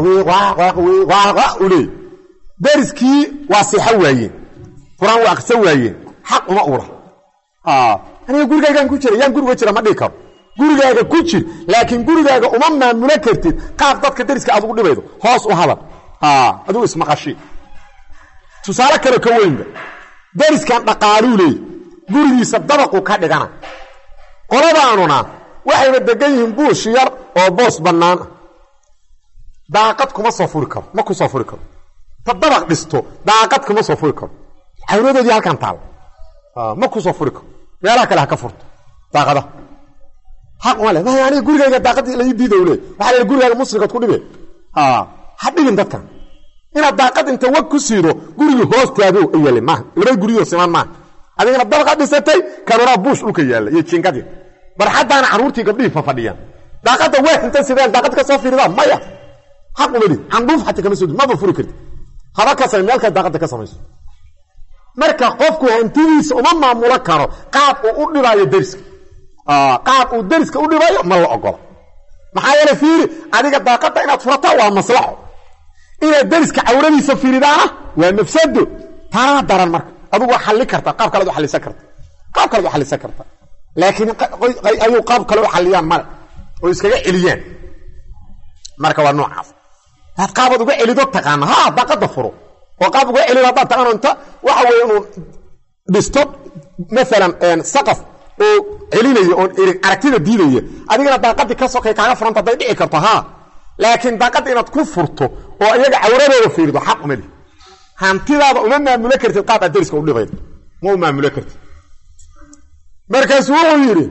u leey deriskii waa siixo waayeen qur-aan waa aqsa waayeen xaq uma ula aniga gurigaygaan ku jira yaan guriga jira ma dhihi karo gurigaaga ku jir laakiin gurigaaga uma maamulo kartid qaab dadka deriska aad ugu dhibaydo hoos u hadal adigu ismaqashi tusaale kale ka weynba deriskan dhaqaaluu leey gurigiisa dabaqu ka dhigana qoladaanuna waxayba degan yihiin buush yar oo boos bannaan ah daaqad kuma soo furi karo ma ku soo furi karo ta dabaq dhisto daaqad kuma soo furi karo cawradoodii halkan taal ma ku soo furi karo meelaha kale ha ka furto daaqada xaq uma leh ma aniga gurigayga daaqadii la ii diiday u leey waxaa la gurigaaga muslimkaad ku dhibe ha dhigin dadkan inaad daaqad inta wag ku siido gurigii hoostaago ayale maaha labada guriyoo simaan maaha adigana dabaqa dhisatay kanunaa buush dhulka yaalla iyo jiingadii barxaddaana carruurtii gabdhihii fafadhiyaan daaqadda waa inta sideen daaqad ka soo fiiridaa maya xaq uma lih candhuuf xataa kama soo maba furi karti haba ka samay meel kale daaqadda ka samayso marka qofku hantidiisa uma maamulo karo qaab uu u dhibaayo deriska qaab uu deriska u dhibaayo ma la ogola maxaa yeele fiiri adiga daaqadda inaad furataa waa maslaxo inaad deriska cawradiisa fiiridaana waa mafsado taana daran marka adigu waa xalli kartaa qaab kalead u xallisan karta qaab kalead u xallisan karta laakiin ayuu qaab kale u xalliyaan male oo iskaga celiyaan marka waa noocaas had qaabaad uga celido taqaana ha daaqadda furo oo qaab uga celido haddaad taqaano inta waxa weeye inuu dhisto maalan saqaf oo celinayo oon erig aragtida diidaya adigana daaqadii ka sokay kaaga furanta hadday dhici karto haa laakiin daaqadda inaad ku furto oo iyaga cawradooda fiirido xaq uma lihi hantidaada uma maamulo kartid qaab aad deriska u dhibaydo ma u maamulo kartid markaasu wuxuu yidhi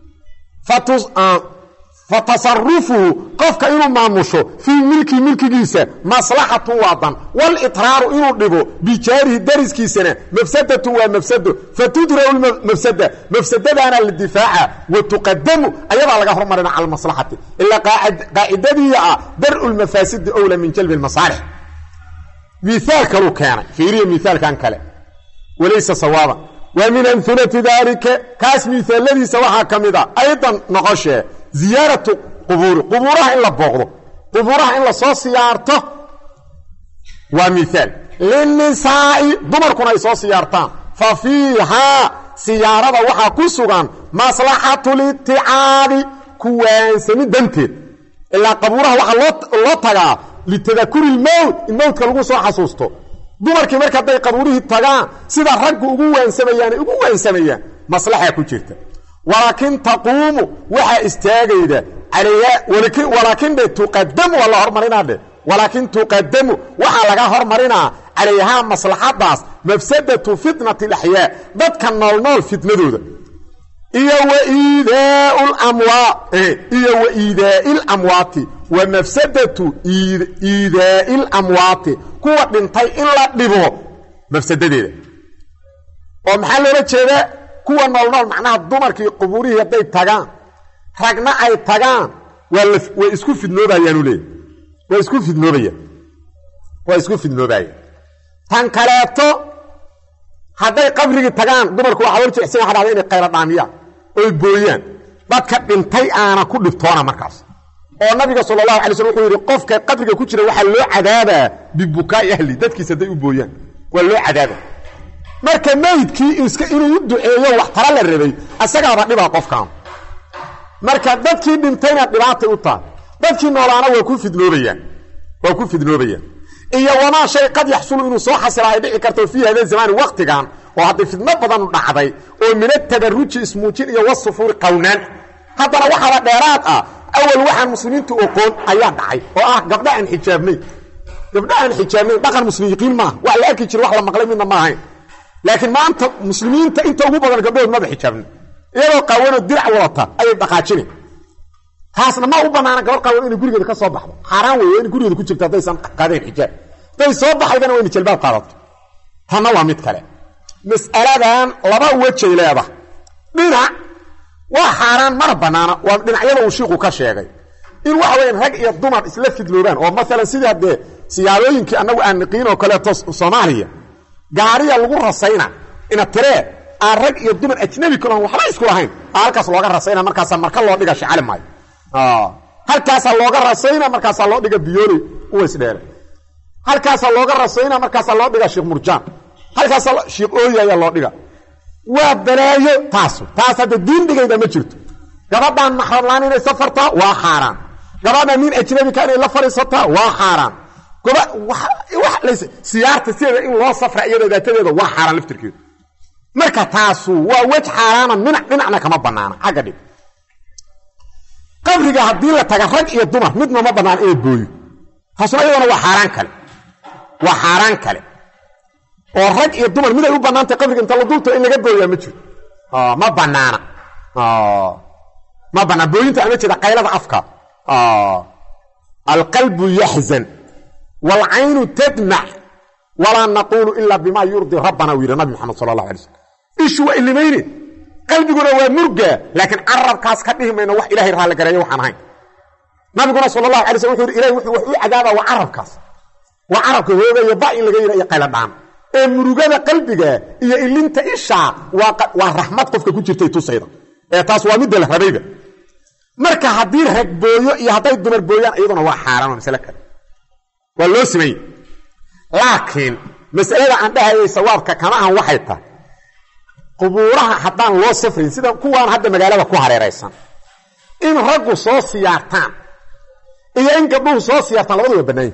fatasarufuhu qofka inuu maamusho fii milki milkigiisa maslaxatun waa dan walitraaru inuu dhibo bijaarihi deriskiisana mafsadatun waa mafsado fatudra'u mafsada mafsadadaana la difaaca wa tuqadamu ayadaa laga hormarina cala maslaxati ilaa qaacidadiiya ah dar'u lmafaasidi owla min jalbi lmasaalix miaal kaluu keenay fiiriya miaalkan kale walaysa sawaaba wa min amhilati daalika kaas miaaladiisa waxaa ka mid a aydan noqoshee ziyaaratu qubuuri qubuuraha in la booqdo qubuuraha in la soo siyaarto waa miaal linisaa'i dumarkuna ay soo siyaartaan fa fiihaa siyaarada waxaa ku sugan maslaxatu liticaadi kuwaansami danteed ilaa qabuuraha waxaa loo tagaa litadakuri ilmowt in mowtka lagu soo xasuusto dumarkii marka hadday qabuurihii tagaan sida raggu ugu waansamayaane ugu waansamayaan maslaxaa ku jirta walaakin taquumu waxaa istaagayda calayha walaakin dhe tuqadamu waa la hormarinaa dhe walaakin tuqadamu waxaa laga hormarinaa calayhaa maslaxadaas mafsadatu fitnati alaxyaa dadka noolnool fitnadooda iyo waiidaau lamwaa iyo wa iidaa'i lamwaati wa mafsadatu iidaa'i lamwaati kuwa dhintay in la dhibo mafsadadeeda oo maxaa loola jeedaa kuwa noolnool macnaha dumarkii qubuurihii hadday tagaan ragna ay tagaan way isku fidnoobayaanu leeyahy way isku fidnoobayaan waa isku fidnoobayaan tan kaleeto hadday qabrigii tagaan dumarku waxaa hor jecsan waxa dhahda inay qaylo dhaamiyaan oy booyaan dadka dhintay aana ku dhibtoona markaas oo nabiga sala allahu alay slm wuxuu yidhi qofka qabriga ku jira waxaa loo cadaabaa bibukaa'i ahli dadkiisa hadday u booyaan waa loo cadaaba marka maydkii iska inuu u duceeyo wax tala la rabay asagaaba dhibaa qofkan marka dadkii dhintayna dhibaatay u tahay dadkii noolaana waa ku fidnoobayaan waa ku fidnoobayaan iyo wamaa shay qad yaxsulu inuu soo xasilaa ay dhici karto fii hada zamaani waqtigan oo haddii fidno badan dhacday oo min atabaruji ismuujin iyo wasufuuri qawnaan haddana waxaaba dheeraad ah awal waxaan muslimiintu oqoon ayaa dhacay oo ah gabdha aan xijaabnay gabdha aan xijaabnay dhaqan muslimiin maaha wax la arki jiray wax la maqlay midna ma ahayn laakiin maanta muslimiinta inta ugu badan gabdhood maba xijaabnay iyadoo qaawano dirac wadata ayay dhaqaajinay taasna ma u banaana gabar qaawan inay gurigeeda ka soo baxdo xaaraan weeye in gurigeeda ku jirto haddaysan qaadayn xijaab haday soo baxaydana waa inay jalbaab qaadato tanna waa mid kale mas'aladan laba wejay leedahay dhinac waa xaaraan mana banaana waa dhinacyada uu shiiku ka sheegay in waxa weeyaan rag iyo dumar isla fidloobaan oo maalan sidii haddee siyaarooyinkii annagu aan niqiin oo kaleeto Soomaaliya gaariya lagu rasayna ina tiree aan rag iyo dumar ajnabi kale waxba isku lahayn halkaas looga rasayna markaas marka loo dhiga shacali maayo ah halkaas looga rasayna markaas loo dhiga biyooli u isdheer halkaas looga rasayna markaas loo dhiga Sheekh Murjaan halkaas Sheekh Ooyaya loo dhiga waa balaayo taas taas hada diin dhigayda ma jirto gabadhan maxramlaan inay safarta waa xaaraan gabadhan nin ajnabi ka inay la fariisata waa xaaraan goba wax wax leys siyaarta sida in loo safra iyada daatadeeda waa xaaraan laftirkeedu marka taasu waa waj xaaraana min dhinacna kama banaana xaga dhig qabriga hadii la taga rag iyo dumar midna ma banaan ee booyo taasuna iyadana waa xaaraan kale waa xaaraan kale oo rag iyo dumar mid ay u banaantay qabriga inta la dulto in laga booyaa ma jiro ah ma banaana ah ma bana booyinta ama jeeda qaylada afka ah alqalbu yahzan wal aynu tadma' wala naqulu illa bima yurdi rabbana wa nabi muhammad sallallahu alayhi wasallam ishu wa ilmayni qalbiguna waa murga laakiin arabkaas ka dhimayna wax ilaahay raali gareeyo waxaan ahayn nabiguna sallallahu alayhi wasallam wuxuu ilaahay wuxuu u cadaaba waa arabkaas waa arabka hoogayo ba in laga yiraahdo qayla dhaan ee murugada qalbiga iyo ilinta isha waa waa rahmad qofka ku jirtay tusayda ee taas waa mid la rabayba marka hadii rag booyo iyo haday dumar booyaan iyaduna waa xaaraan mas'ala kale waa loo simay laakiin mas'alada aan dhahayo sawaabka kama aan waxay tahay qubuuraha haddaan loo safrin sida kuwaan hadda magaalada ku hareeraysan in raggu soo siyaartaan iyo in gabdhuhu soo siyaartaan labadaba bannaan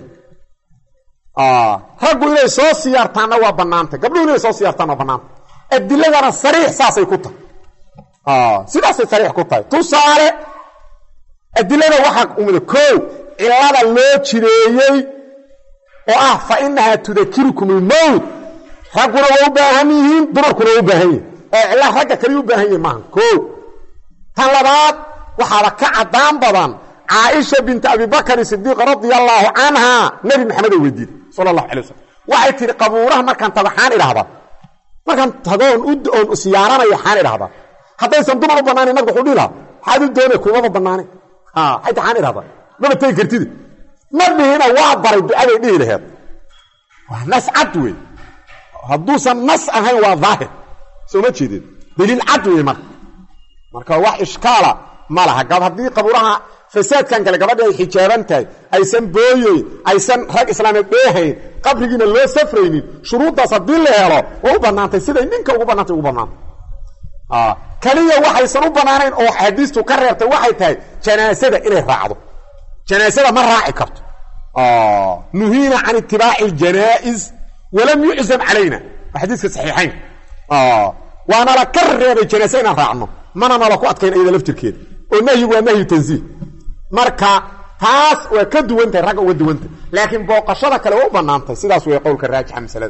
ah raggu inay soo siyaartaanna waa bannaantay gabdhuhu inay soo siyaartaan waa bannaantay adiladana sariix saasay ku tahay ah sidaasay sariix ku tahay tusaale adilada waxaa umada koow cilada loo jireeyey oo ah fa innaha tudakirukum almawt ragguna waa u baahan yihiin dumarkuna waa u baahan yihiin ee cilla ragga kali u baahan yihiin maahan koow tan labaad waxaaba ka cadaan badan caaisha bint abi bakr siddiq radiyallahu anha nabi maxamed weydiid sallallahu alayhi wasallam waxay tiri qabuuraha markaan tabaxaan ilaahda markaan tagoon u doon siyaaranayo xaan ilaahda haddaysan dumar u banaanay naga wuxuu dhila xad u doonay kuma banaanay ha xayta xaan ilaahda ma batay kartid nabiyina waa baray ducada dhii lahayd waa nas cad wey hadduusan nas ahayn waa daahir soo ma jeedin daliil cad wey marka marka wax ishkaala ma laha gab haddii qabuuraha fasaadkan kale gabadha ay xijaaban tahay aysan booyey aysan rag islaameed dheehayn qabrigiina loo safraynin shuruudaas haddii la helo waa u bannaantay siday ninka ugu bannaantay ugu bannaantay ah kaliya waxaysan u bannaanayn oo xadiistu ka reebtay waxay tahay janaasada inay raacdo janaasada ma raaci karto ah nuhiina can ittibaaci aljanaa'iz walam yu'zam calayna xadiiska saxiixayn ah waana la ka reebay janaasada inaan raacno mana nala ku adkayn iyada laftirkeeda oo nahyigu waa nahyi tanziih marka taas waa ka duwantay ragga uga duwantay laakiin booqashada kale waa u bannaantay sidaas way qowlka raajixa masalada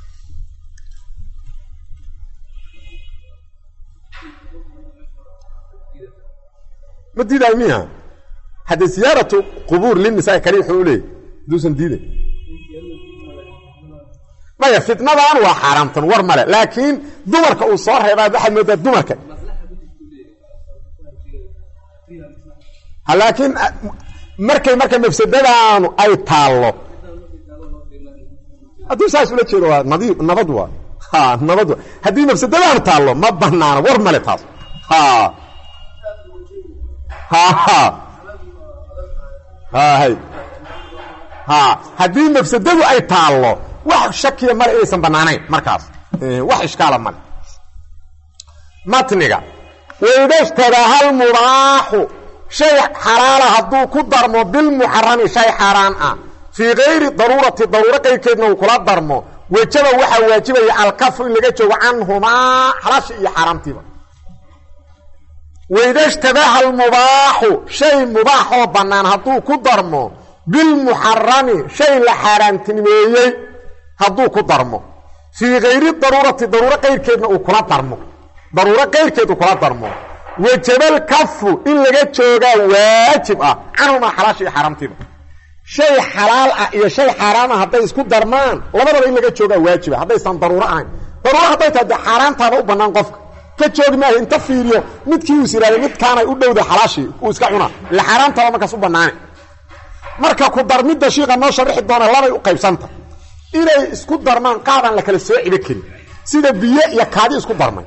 ma diiday miya hadda siyaaratu qubuur linnisaa kaliya wuxuu leeyahay duusan diiday maya fitnadan waa xaaraamtan war male laakiin dumarka uu soo reebaa waxaad moodaa dumarka laakiin markay marka mafsadadaanu ay taallo hadduu saas ula jeedo waa nadiif nabad waa ha nabad waa haddii mafsadadaanu taallo ma banaana war male taas ha ha ha ha hay ha haddii mafsadadu ay taallo wax shakiya male inaysan banaanayn markaas wax ishkaala male matniga waydashtada hal mubaaxu shay xalaala hadduu ku darmo bilmuxarami shay xaaraan ah fii kayri daruurati daruuro qayrkeedna uu kula darmo wajaba waxaa waajibaya alkafu in laga joogo canhumaa xalaasha iyo xaaraamtiiba waydashtabaha almubaaxu shay mubaax oo bannaan hadduu ku darmo bilmuxarami shay la xaaraantinimeeyey hadduu ku darmo fii kayri daruurati daruuro qayrkeedna uu kula darmo daruuro qayrkeed uu kula darmo wajabaalkafu in laga joogaa waajib ah canhumaa xalaasha iyo xaaraamtiiba shay xalaal ah iyo shay xaaraam ah hadday isku darmaan labadaba in laga joogaa waajiba haddaysan daruuro ahayn daruuro hadday tahay dee xaaraantaada u bannaan qofka ka joogi maayo inta fiiriyo midkii uu siraada midkaanay u dhowda xalaashii uu iska cunaa ila xaaraantaada markaas u bannaane marka ku darmidda shiiqa noo sharixi doona labay u qaybsanta inay isku darmaan qaadaan la kala soo cibo karin sida biyo iyo kaadi isku darmay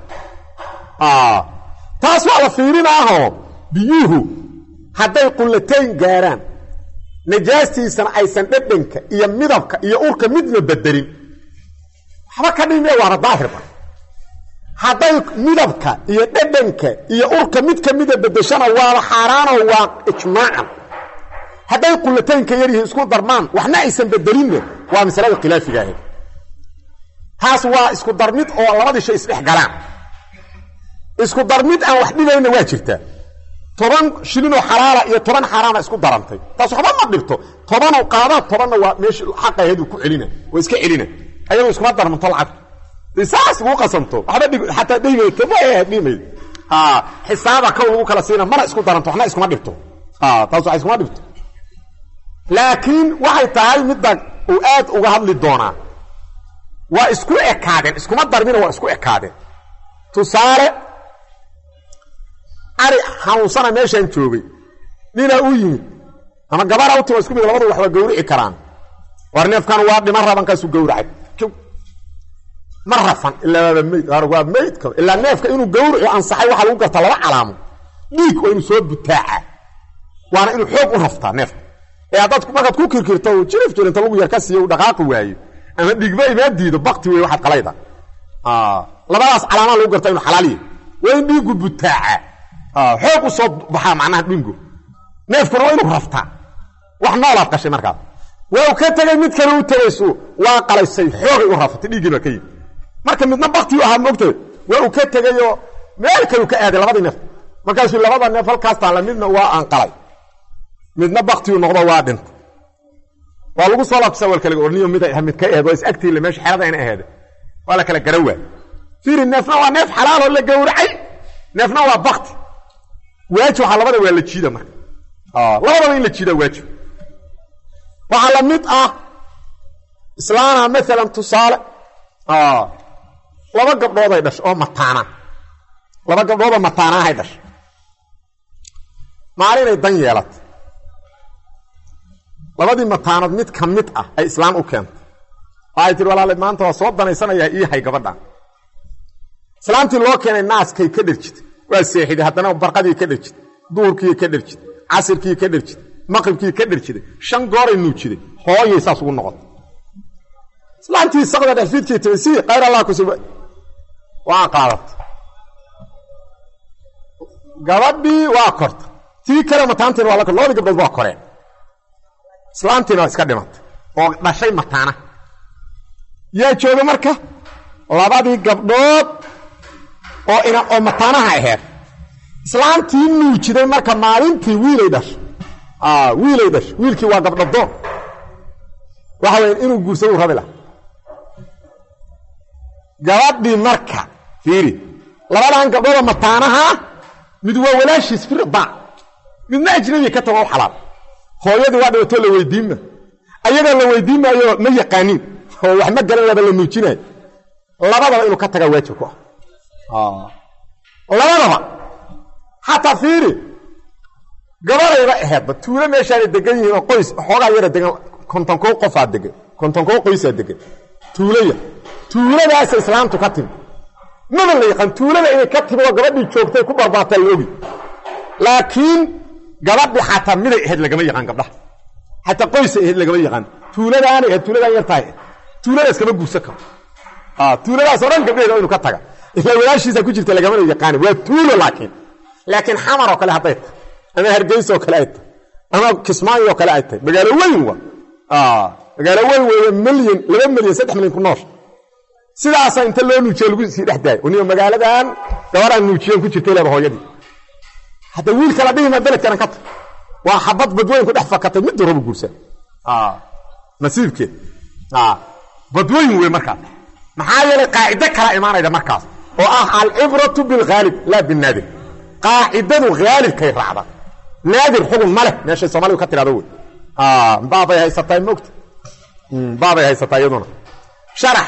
taas waa la fiirinaahoo biyuhu hadday qullatayn gaaraan najaastiisana aysan dhadhanka iyo midabka iyo urka midna bedelin waxba ka dhimee waana daahirba hadday midabka iyo dhadhanka iyo urka mid ka mida bedeshana waaba xaaraanoo waa ijmaacan hadday qullataynka yaryihiin isku darmaan waxna aysan bedelinna waa masalada khilaafiga ahayd taas waa isku darmid oo labadii shay isdhex galaan isku darmid aan wax dhibayna waa jirtaa toban shilinoo xalaala iyo toban xaaraana isku darantay taas waxba ma dhibto tobanoo qaadaa tobanna waa meeshii xaqa ahayd uu ku celina waa iska celina ayadoo iskuma darmanto lacagta saas ugu qasanto waxba dhig xataa dhimayto ma ahayd dhimayd haa xisaaba kow lagu kala siina mana isku daranto waxna iskuma dhibto haa taas wax iskuma dhibto laakiin waxay tahay midda uu aad uga hadli doonaa waa isku ekaadeen iskuma darmina waa isku ekaadeen tusaale ari xanuunsana meeshaan joogay ninaa u yimid ama gabara u timo isku mid labadu waxba gowrici karaan war neefkan waa dhima rabankaasu gowracay ma rafan ilaa meyd waa meydka ilaa neefka inuu gowrico ansaxay waxa lagu gartaa laba calaamo dhiig oo inuu soo butaaca waana inuu xoog u raftaa neefka ee haddaad markaad ku kirkirto jirif jirinta lagu yar ka siiyo u dhaqaaqi waayo ama dhigba imaa diido bakti wey waxaad qalayda labadaas calaamaha lagu gartaa inuu xalaaliya waa in dhiigu butaaca xoog u soo baxaa macnaha dhingo neefkuna waa inuu raftaa wax noolaad qashay markaas waa u ka tegay mid kale u tegaysu waa qalaysay xoogay u rafatay dhiiggii baa ka yimid marka midna baktiyu ahaa moogtahay waa uu ka tegayoo meel kaleu ka aaday labadii neef markaasuu labada neef halkaas taalla midna waa aan qalay midna baktiyu noqdo waa dhinta waa lagu soo laabsa wal kale orniyo mid ay mid ka eed waa is agtiile meesha xerada ina ahayd waa la kala garawaa fiiri neefna waa neef xalaal oo la gowracay neefna waa bakti waajib waxa labada waa la jiida marka ah labada in la jiida waajib waxa la mid ah islaana mesela tusaale ah laba gabdhood ay dhash oo mataana laba gabdhood oo mataana ay dhash maalinay dan yeelat labadii mataanad mid ka mid ah ay islaam u keentay ay tir walaal maanta waa soo danaysanaya ii hay gabadhan islaamtii loo keenay naaskay ka dhirjitay waa seexiday haddana barqadii ka dhirjitay duhurkii ka dhirjitay casirkii ka dhirjitay maqribkii ka dhirjitay shan goor ay nuujiday hooyay saas ugu noqotay islaamtii saqda dhafidkii tirsi qayr allah ku subay waa qaadat gabadhii waa korta tii kale mataantiin waa la kor labadii gabdhood waa koreen islaamtiina iska dhimatay oo dhashay mataana yaa jooga marka labadii gabdhood oo ina oo mataanaha ahayd islaamtii nuujiday marka maalintii wiilay dhash ah wiilay dhash wiilkii waa gabdhood waxa weyn inuu guursado rabi la gabadhii marka fiiri labadan gabdhood mataanaha mid waa walaashiis firda midna ajnabi ka tago xalaal hooyadii waa dhibato la weydiima ayaga la weydiimayo ma yaqaanin oo wax ma garan wada la nuujinay labadaba inuu ka taga waajib ku ah labadaba hatta fiiri gabarayba ahaydba tuulo meeshaan degan yihiin oo qoys xoogaa yara degan konton koo qof aa degan konton koo qoys aa degan tuulaya tuuladaas islaamtu ka timi maba la yaqaan tuulada inay ka timi oo gabadhii joogtay ku barbaatay la ogi laakiin gabadhi xataa miday ahayd lagama yaqaan gabdhaha xataa qoys ahayd lagama yaqaan tuuladaana ee tuuladan yartahay tuuladaas kama guursan karo ah tuuladaas oran gabdheeda inuu ka taga ila walaashiisa ku jirta laga yaqaan waa tuulo laakiin laakiin xamar oo kale haday ama hargeysa oo kale ay ama kismaayo oo kale ay tahay magaalo weyn waa ah magaalo weyn weyn milyan laba milyan saddex milyan ku nool sidaas inta loo nuujiyo lagu sii dhaxday oo magaaladan gabaraan nuujiyo ku jirtay laba hooyadii hada wiil kala dhigma dalkan ka waa xabad badweyn ku dhex fakatay mid rabo guursan ah nasiibkeed ah badweyn way markaa maxaa yeelay qaacida kala imaanayda markaas oo ah al-ibratu bil ghalib la bin nadir qaacidadu ghalib kay raacda nadir xukun male meesha Soomaaliya ka tiraado way ah baabay haysatay moogta baabay haysatay iyaduna sharax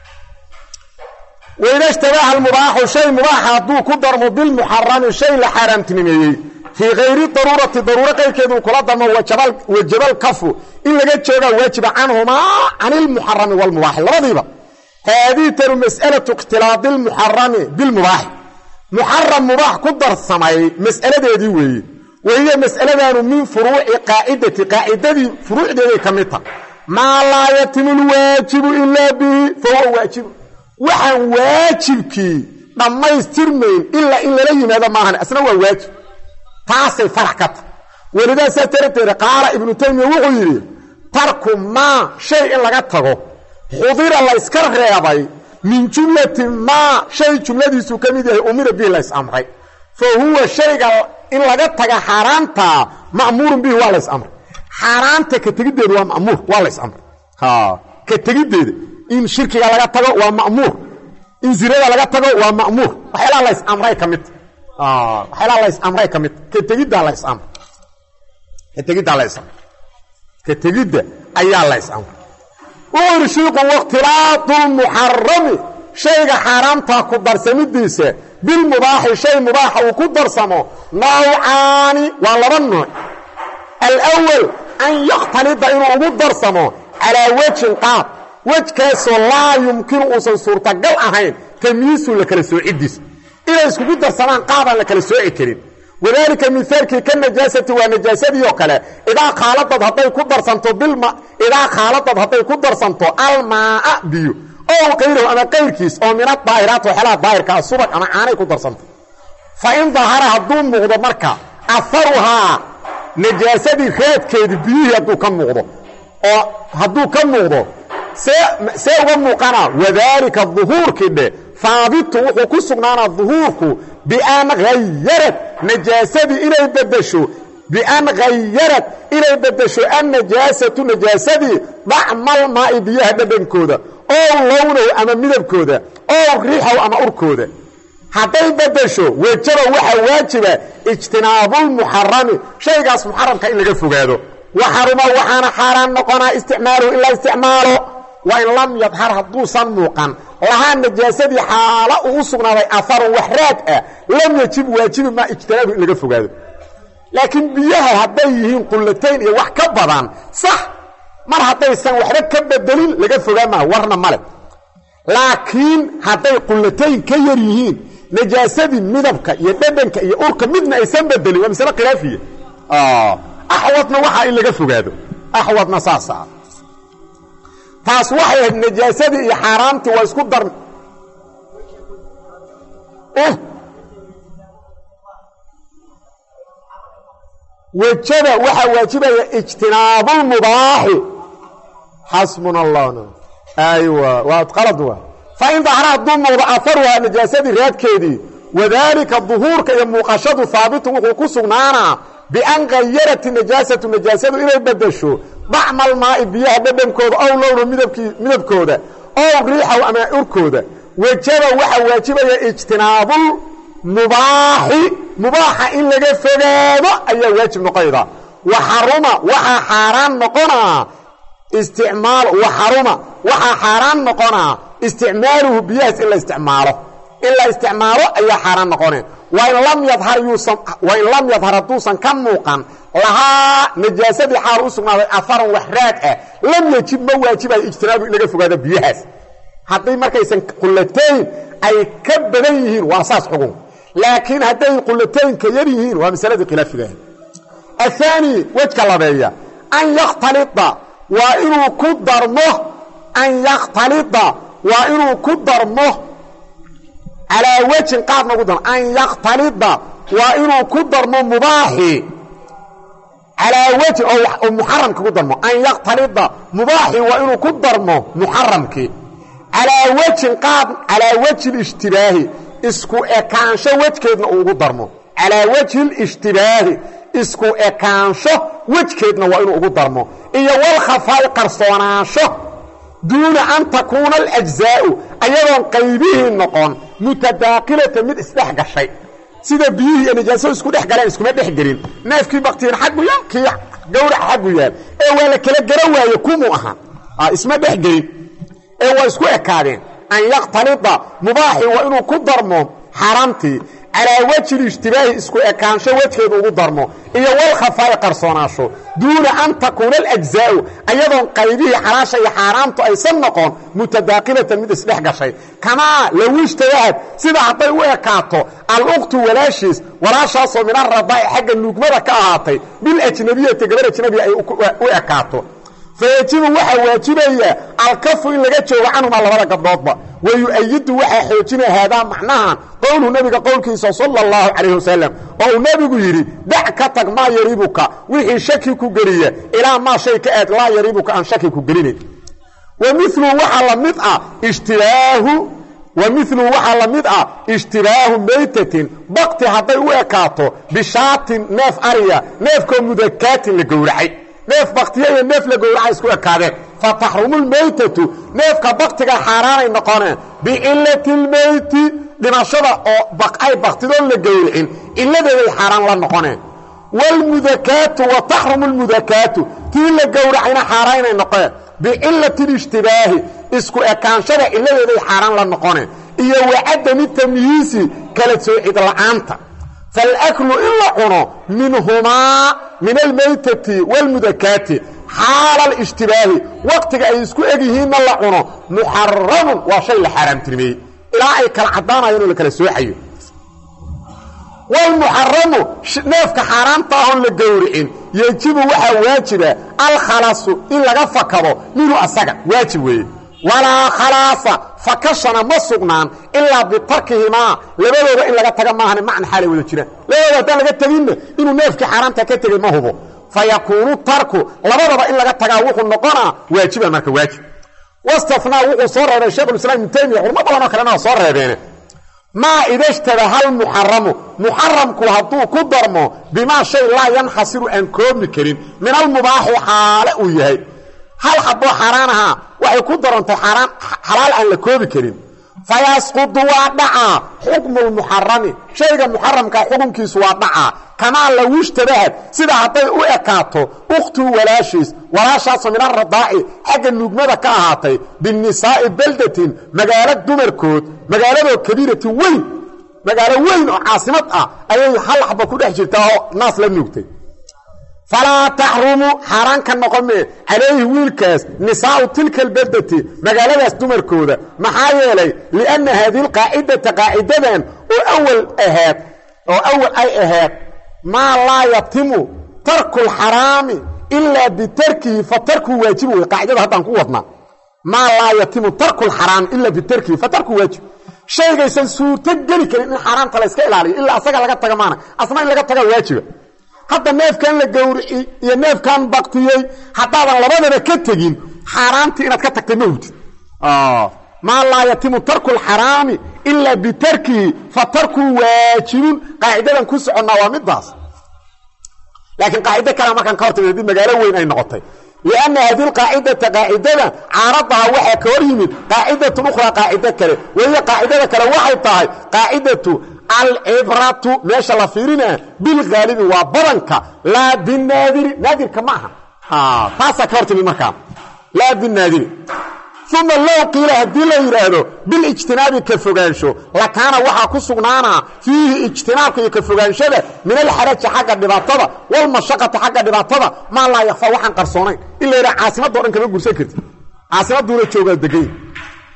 وإذا اشتبه المباح شيء مباح هدو كدرم بالمحرم شيء لحرام تنميي في غير ضرورة ضرورة كيدو كلا دم وجبل وجبل كفو إلا جت شيء واجب عنهما عن المحرم والمباح الرضيبة هذه تر مسألة اختلاط المحرم بالمباح محرم مباح قدر السماي مسألة دي وي وهي مسألة من فروع قاعدة قاعدة دي فروع دي كمتها ما لا يتم الواجب إلا به فهو واجب waxaan waajibkii dhamaystirmayn illa in la yimaado maahan asna waa waajib taasay farax ka tahay walidaa satarteeda qaala ibnu taymiya wuxuu yiri tarku ma shay in laga tago xudira la iska reebay min jumlati ma shay jumladiisu kamid yahay umira bi la isamray fa huwa shayga in laga taga xaraanta ma'muurun bihi waa la isamray xaraanta ka tagideedu waa ma'muur waa la isamray ha ka tagideedu in shirkiga laga tago waa ma'muur in zirada laga tago waa ma'muur waxyaalaha la is amray kamid ah waxyaalaha la is amray kamid ka tagida la is amray ka tagida la is amray ka tagida ayaa la is amray oo shiiqo waqtilaatu muharram shayga xaraamta ku darsamidiisa bil mubaax shay mubaax oo ku darsamo nawcaani waa laba nooc al-awwal an yaqtalida inuu ugu darsamo ala wajhin qaab wajkaas la yumkin usan suurta gal ahayn tamyiisu la kala soocidis ila isku darsamaan qaab la kala sooci karin wadaalika mithaalki kan najaasati wa najaasadi oo kale ida khaaladad haday ku darsanto bilma ida khaaladad haday ku darsanto almaa biyo oo qeyro ama qeyrkiis oo min ad-daahiraat wa xala daahirka subag ama aanay ku darsanto fa in dahara haduu muuqdo marka afaruha najaasadi khaadkeed biyo haduu ka muuqdo oo haduu ka muuqdo سيغا موقنا وذلك الظهور كده ثابت وحو سغنانا ظهورك بأن غيرت نجاسة إلى بدشو بأن غيرت إلى بدشو النجاسة نجاسة طعم الماء بيها بدنكوده أو لونه أما مدبكوده أو ريحه أما أركوده حتى بدشو وجب وحا واجب اجتناب المحرم شيء قاس محرم كإن لغا فوقاده وحرم وحانا حاران نقنا استعماله إلا استعماله وإن لم يظهر حدوثا موقا لها النجاسة حالة وصغنا أثر وحرات لم يجب واجب ما اجتنابه إلا فوقاده لكن بيها هديهين قلتين وحكبضان صح مر هدي السن وحرات كبه الدليل لقد فوقاما ورنا ملك لكن هدي قلتين كيريهين نجاسة مدبك يدبنك يأورك مدنا يسنب الدليل ومثلا قلافية آه أحوطنا وحا إلا قد فوقاده أحوطنا صاصا taas waxay najaasadii iyo xaraamtii waa isku dar eh wajaba waxa waajibaya ijtinaabul mubaax hasbuna allah aywa wa qalad wa fa in dhahara dumu wa atharuha najaasadii raadkeedii wadaalika dhuhurka iyo muuqashadu thaabit wuxuu ku sugnaana bi an ghayarat najasatu najasadu inay badasho طعم الماء بيها بدنكودا او لون مدبكي مدبكودا او ريحه اما اوركودا وجب waxa waajibaya ijtinaab mubaax mubaax in laga fogaado ayaa waajib noqoyda wa haruma waxa xaraan noqona isticmaal wa haruma waxa xaraan noqona isticmaaluhu biyas illa isticmaalo illa isticmaalo ayaa xaraan noqonay wa in lam yadhar yusam wa in lam yadhar tusan kam muuqan laha najasadi xaar u sugnaaday afar wahraad ah lam yajib ma waajibay ijtinaab in laga fogaado biyahaas haday markaysan qulatayn ay ka badan yihiin waa saas xugun laakiin haday qulatayn ka yar yihiin waa masalada khilaafiga athani wajka labeeya an yaqtalida wa inuu ku darmo an yaqtalida waa inuu ku darmo calaa wejin qaabna ugu darmo an yakhtalida waa inuu ku darmo mubaaxi calaa wejin oo muxaramka ku darmo an yakhtalida mubaaxi waa inuu ku darmo muxaramkii calaa wejin qaab calaa wejhi lishtibaahi isku ekaansho wejkeedna uu ugu darmo calaa wejhi lishtibaahi isku ekaansho wejkeedna waa inuu ugu darmo iyo walkhafaa'i qarsoonaansho duuna an takuuna alajzaa'u ayadoon qaybihii noqon mutadaakilata mid isdhex gashay sida biyihii iyo nijaaso isku dhex galeen iskuma dhex gelin neefkii baktiyin xaggu yaal kii gawrac xaggu yaal ee waa la kala gara waaye kumuu ahaa isma dhex gelin ee waa isku ekaadeen an yakhtalida mubaaxi waa inuu ku darmo xaaraamtii calaa wejhi lishtibaahi isku ekaansho wejkeedu ugu darmo iyo walkhafaa'i qarsoonaasho duuna an takuuna alajzaa'u ayadoon qaybihii xalaasha iyo xaaraamtu aysan noqon mutadaakilatan mid isdhex gashay kamaa low ishtabahad sida hadday u ekaato al-ukhtu walaashiis walaashaasoo min arradaa'i xagga nuugmada ka ahaatay biljnabiyati gabar ajnabiya ay u ekaato fayajibu waxaa waajibaya alkafu in laga joogo canhumaa labada gabdhoodba wayu'ayidu waxaa xoojinaya haadaa macnahan qowluhu nabiga qowlkiisa sala allahu calayh wasalam oo uu nabigu yidhi dac ka tag maa yariibuka wixii shaki ku geliya ilaa maa shay ka aad laa yariibuka aan shaki ku gelinayn wa miluhu waxaa la mid ah ishtibaahu wa miluhu waxaa la mid ah ishtibaahu maytatin bakti hadday u ekaato bishaatin neef ariya neefkoo mudakaatin la gowracay neef baktiye iyo neef la gowraca isku ekaadeen fa taxrumu lmaytatu neefka baktiga xaaraanay noqoneen bicillati lmeyti dhimashada oo ay baktidoon la gowricin cilladeeday xaaraan la noqoneen waalmudakaatu wa taxrumu lmudakaatu tii la gowracayna xaaraanay noqoneen bicillati lishtibaahi isku ekaanshada cilladeeday xaaraan la noqoneen iyo wacadami tamyiisi kala soocid la'aanta فالأكل إلا عنو منهما من الميتة والمدكات حال الاشتباه وقت أي يسكو أجيهين الله عنو محرم وشيء حرام ترمي إلا أي كالعدانا ينو لك السوحي والمحرم نافك حرام طاهن للجورئين يجب وحا واجبة الخلاص إلا غفكبه منه أساق واجبه ولا خلاص فكشنا مصغنان الا بتركهما لبدوبا ان laga taga maahan macna xalay wada jiraan labada laga tagin inuu neefki xaraamta ka tagay ma hubo fayakunu tarku labadaba in laga taga wuxuu noqona waajiban marka waajib wastafna wuxuu soo reebay sheekh islaam taymiya xurmo badan oo kalena soo reebeen ma idashtada hal muharram muharramku haduu ku darmo bima shay la yanhasiru an koobi karin min al mubah haala u yahay hal xabo xaraanaha waxay ku darantay xaraan xalaal aan la koobi karin fayasqudu wa da'a hukmul muharrami shayga muharramka xukunkiisu waa da'a kama la wishtabahad sida haday u ekaato ukhtu walaashis walaashaas min ar-radaa'i xaga nuugmada ka ahaatay bin nisaa'i baldatin magaalad dumarkood magaalado kabiirati weyn magaalo weyn oo caasimad ah ayay hal xabo ku dhex jirtaa oo naas la nuugtay فلا تحرم حرام كان نقومه عليه ويلكاس نساء تلك البلدة مقالة دمركوده محايلي لأن هذه القاعدة قاعدة وأول أهات وأول أي أهات ما لا يتم ترك الحرام إلا بتركه فتركه واجبه قاعدة هذا نقوتنا ما لا يتم ترك الحرام إلا بتركه فتركه واجب شيء يسن سورة جلك إن الحرام تلسك إلا عليه إلا أساق لك التقمانة أصلا إلا لك واجب حتى نيف كان لغوري يا نيف كان بقتيي حتى لبدنا كتغين حرامتي انك كتغتي موت اه ما لا يتم ترك الحرام الا بتركه فتركه واجب قاعده كسعنا ومداس لكن قاعده كلام كان كورتي دي مغاله وين اي نقطه لان هذه القاعده قاعده عارضها وحي كوريمد قاعده اخرى قاعده كره وهي قاعده كره وحي طاي قاعده العبرة ماشي الله فيرنا بالغالب وبرنك لا بالنادر نادر كماها ها تاسا كورتي بالمكان لا بالنادر ثم لو قيل هدي لا يراهدو بالاجتناب كفغانشو لكان وحا كسغنانا فيه اجتناب كفغانشو من الحرج حق الدباطه والمشقه حق الدباطه ما لا يخفى وحن قرصونين الا الى عاصمه دورن كما غورسي كرت عاصمه دوله جوغا دغاي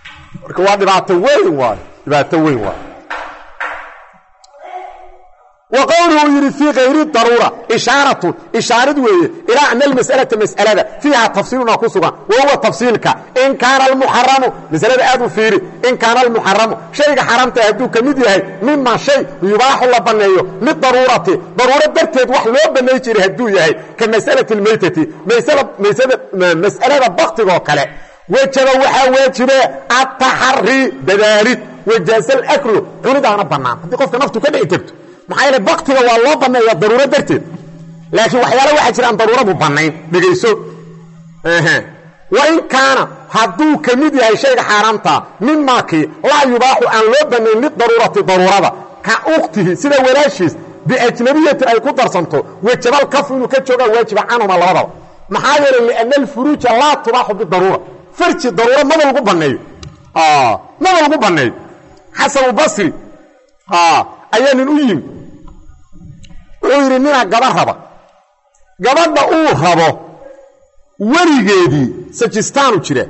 marka waa dhibaato weyn waa dhibaato weyn waa وقوله يري في غير الضرورة إشارة إشارة ويه إلى أن المسألة مسألة فيها تفصيلنا كسوغا وهو تفصيلك إن كان المحرم مسألة آدو فيري إن كان المحرم شيء حرمته هدو كميديه مما شيء يباح الله بنيه للضرورة ضرورة درتد وحلو بنيجري هدو يهي كمسألة الميتة مسألة مسألة مسألة بقت وكلا وجب وحا واجب التحري بدارد وجاز الأكل عنيد أنا بنام هدي قفك نفتو كده يتبتو maxay baqtiga waa loo baneeyaa daruuro darteed laakiin waxyaalo waxa jiraan daruuro mu banayn dhigeyso ee wa in kaana haduu kamid yahay shayga xaraamta mimaki la yubaahu an loo baneyn li daruurati daruurada ka uqtihi sida walaashiis bi ajnabiyati ay ku darsanto wajibal kafinu ka jooga waajiba anuma labada maxaa yeelay in al furuj la tubaahu bi daruura farji daruura ma lagu baneeyo ah ma lagu baneeyo hasan basri ah ayaan u yim oo yirina gaba raba gabadha uu rabo warigeedii sajistaan u jira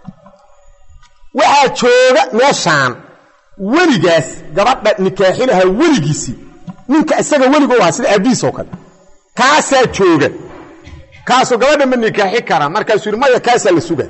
waxa jooga meeshaan warigaas gabadha nikaaxilaha warigiisi ninka isaga warigu waa sida abiis oo kale kaasa jooga kaaso gabadha ma nikaaxi kara markaas yiri maya kaasa la suga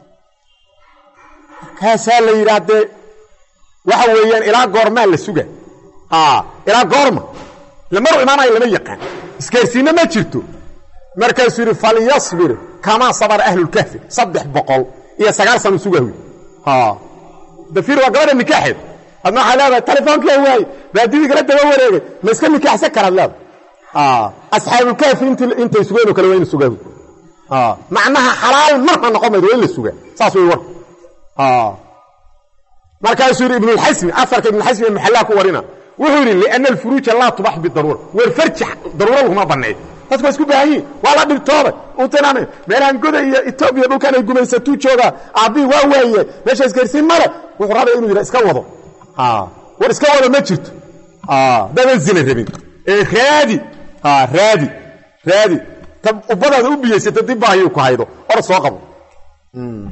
kaasa la yiraahdo waxa weeyaan ilaa goorma la suga ah ila goorma lama iimaanay lama yaqaan iskeersiina ma jirto markaas yiri fal yasbir kama sabar ahlul kahf saddex boqol iyo sagaal sano sugawi ha dafir waa gabadha nikaaxid adna xalaaba telefoonka way baadii kala daba wareegay ma iska nikaaxsan kara laab ah ashaabul kahf inta inta sugayno kala weyn sugawi ah macnaha xalaal marna noqomay weyn la sugaa saas way war ah markaas yiri ibn al-hasmi afarka ibn al-hasmi maxallaa ku warina وحوري لأن الفروج لا تباح بالضرورة والفرج ضرورة وما بنيه تاسكو اسكو باهي ولا دكتور وتنامي ميلان غدا إثيوبيا دو كان غميساتو جوغا ابي واويه مش اسكرسين مره وقرابه انو يرا اسكا وضو ها ور اسكا وضو ما جرت اه ده الزنا ربي ايه خادي ها رادي رادي طب وبدا او بيسته دي باهي ku haydo or soo qabo mm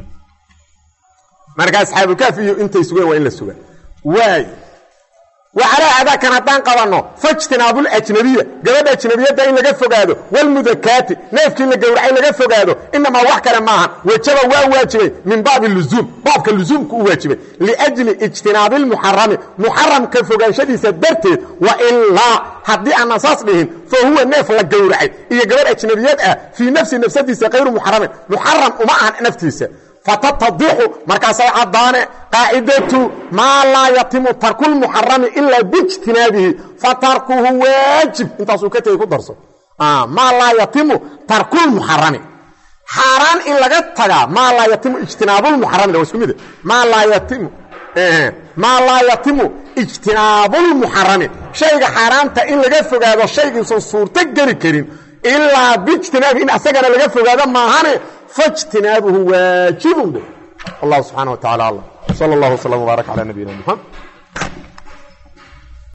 marka asxaabul kafi inta sugan waa in la sugan way وعلى هذا كان دان قبانو فاجتناب الاجنبيه غبد اجنبيه دا ان لغا فغادو والمذكات نيفكي لا غورعي لغا فغادو انما wax kale maaha wajaba waa waajibay min baab اللزوم baabka لزوم ku waajibay لاجل اجتناب المحرم محرم ka fogaashadiisa darteed wa illa hadii aan asaas dhihin fa huwa neef la gowracay iyo gabadh ajnabiyad ah fi nafsi nafsadiisa غير محرم محرم uma aan naftiisa فتتضح مركز عدانه قاعدته ما لا يتم ترك المحرم الا باجتنابه فتركه واجب انت سوكته يكون درسه اه ما لا يتم ترك المحرم حرام ان لغا تغا ما لا يتم اجتناب المحرم لو اسمه ما لا يتم اه ما لا يتم اجتناب المحرم شيء حرامته ان لغا فغادو شيء سو صورته غري كرين الا باجتناب ان اسغنا لغا فغادو ما هانه فاجتنابه واجب الله سبحانه وتعالى الله صلى الله وسلم وبارك على نبينا محمد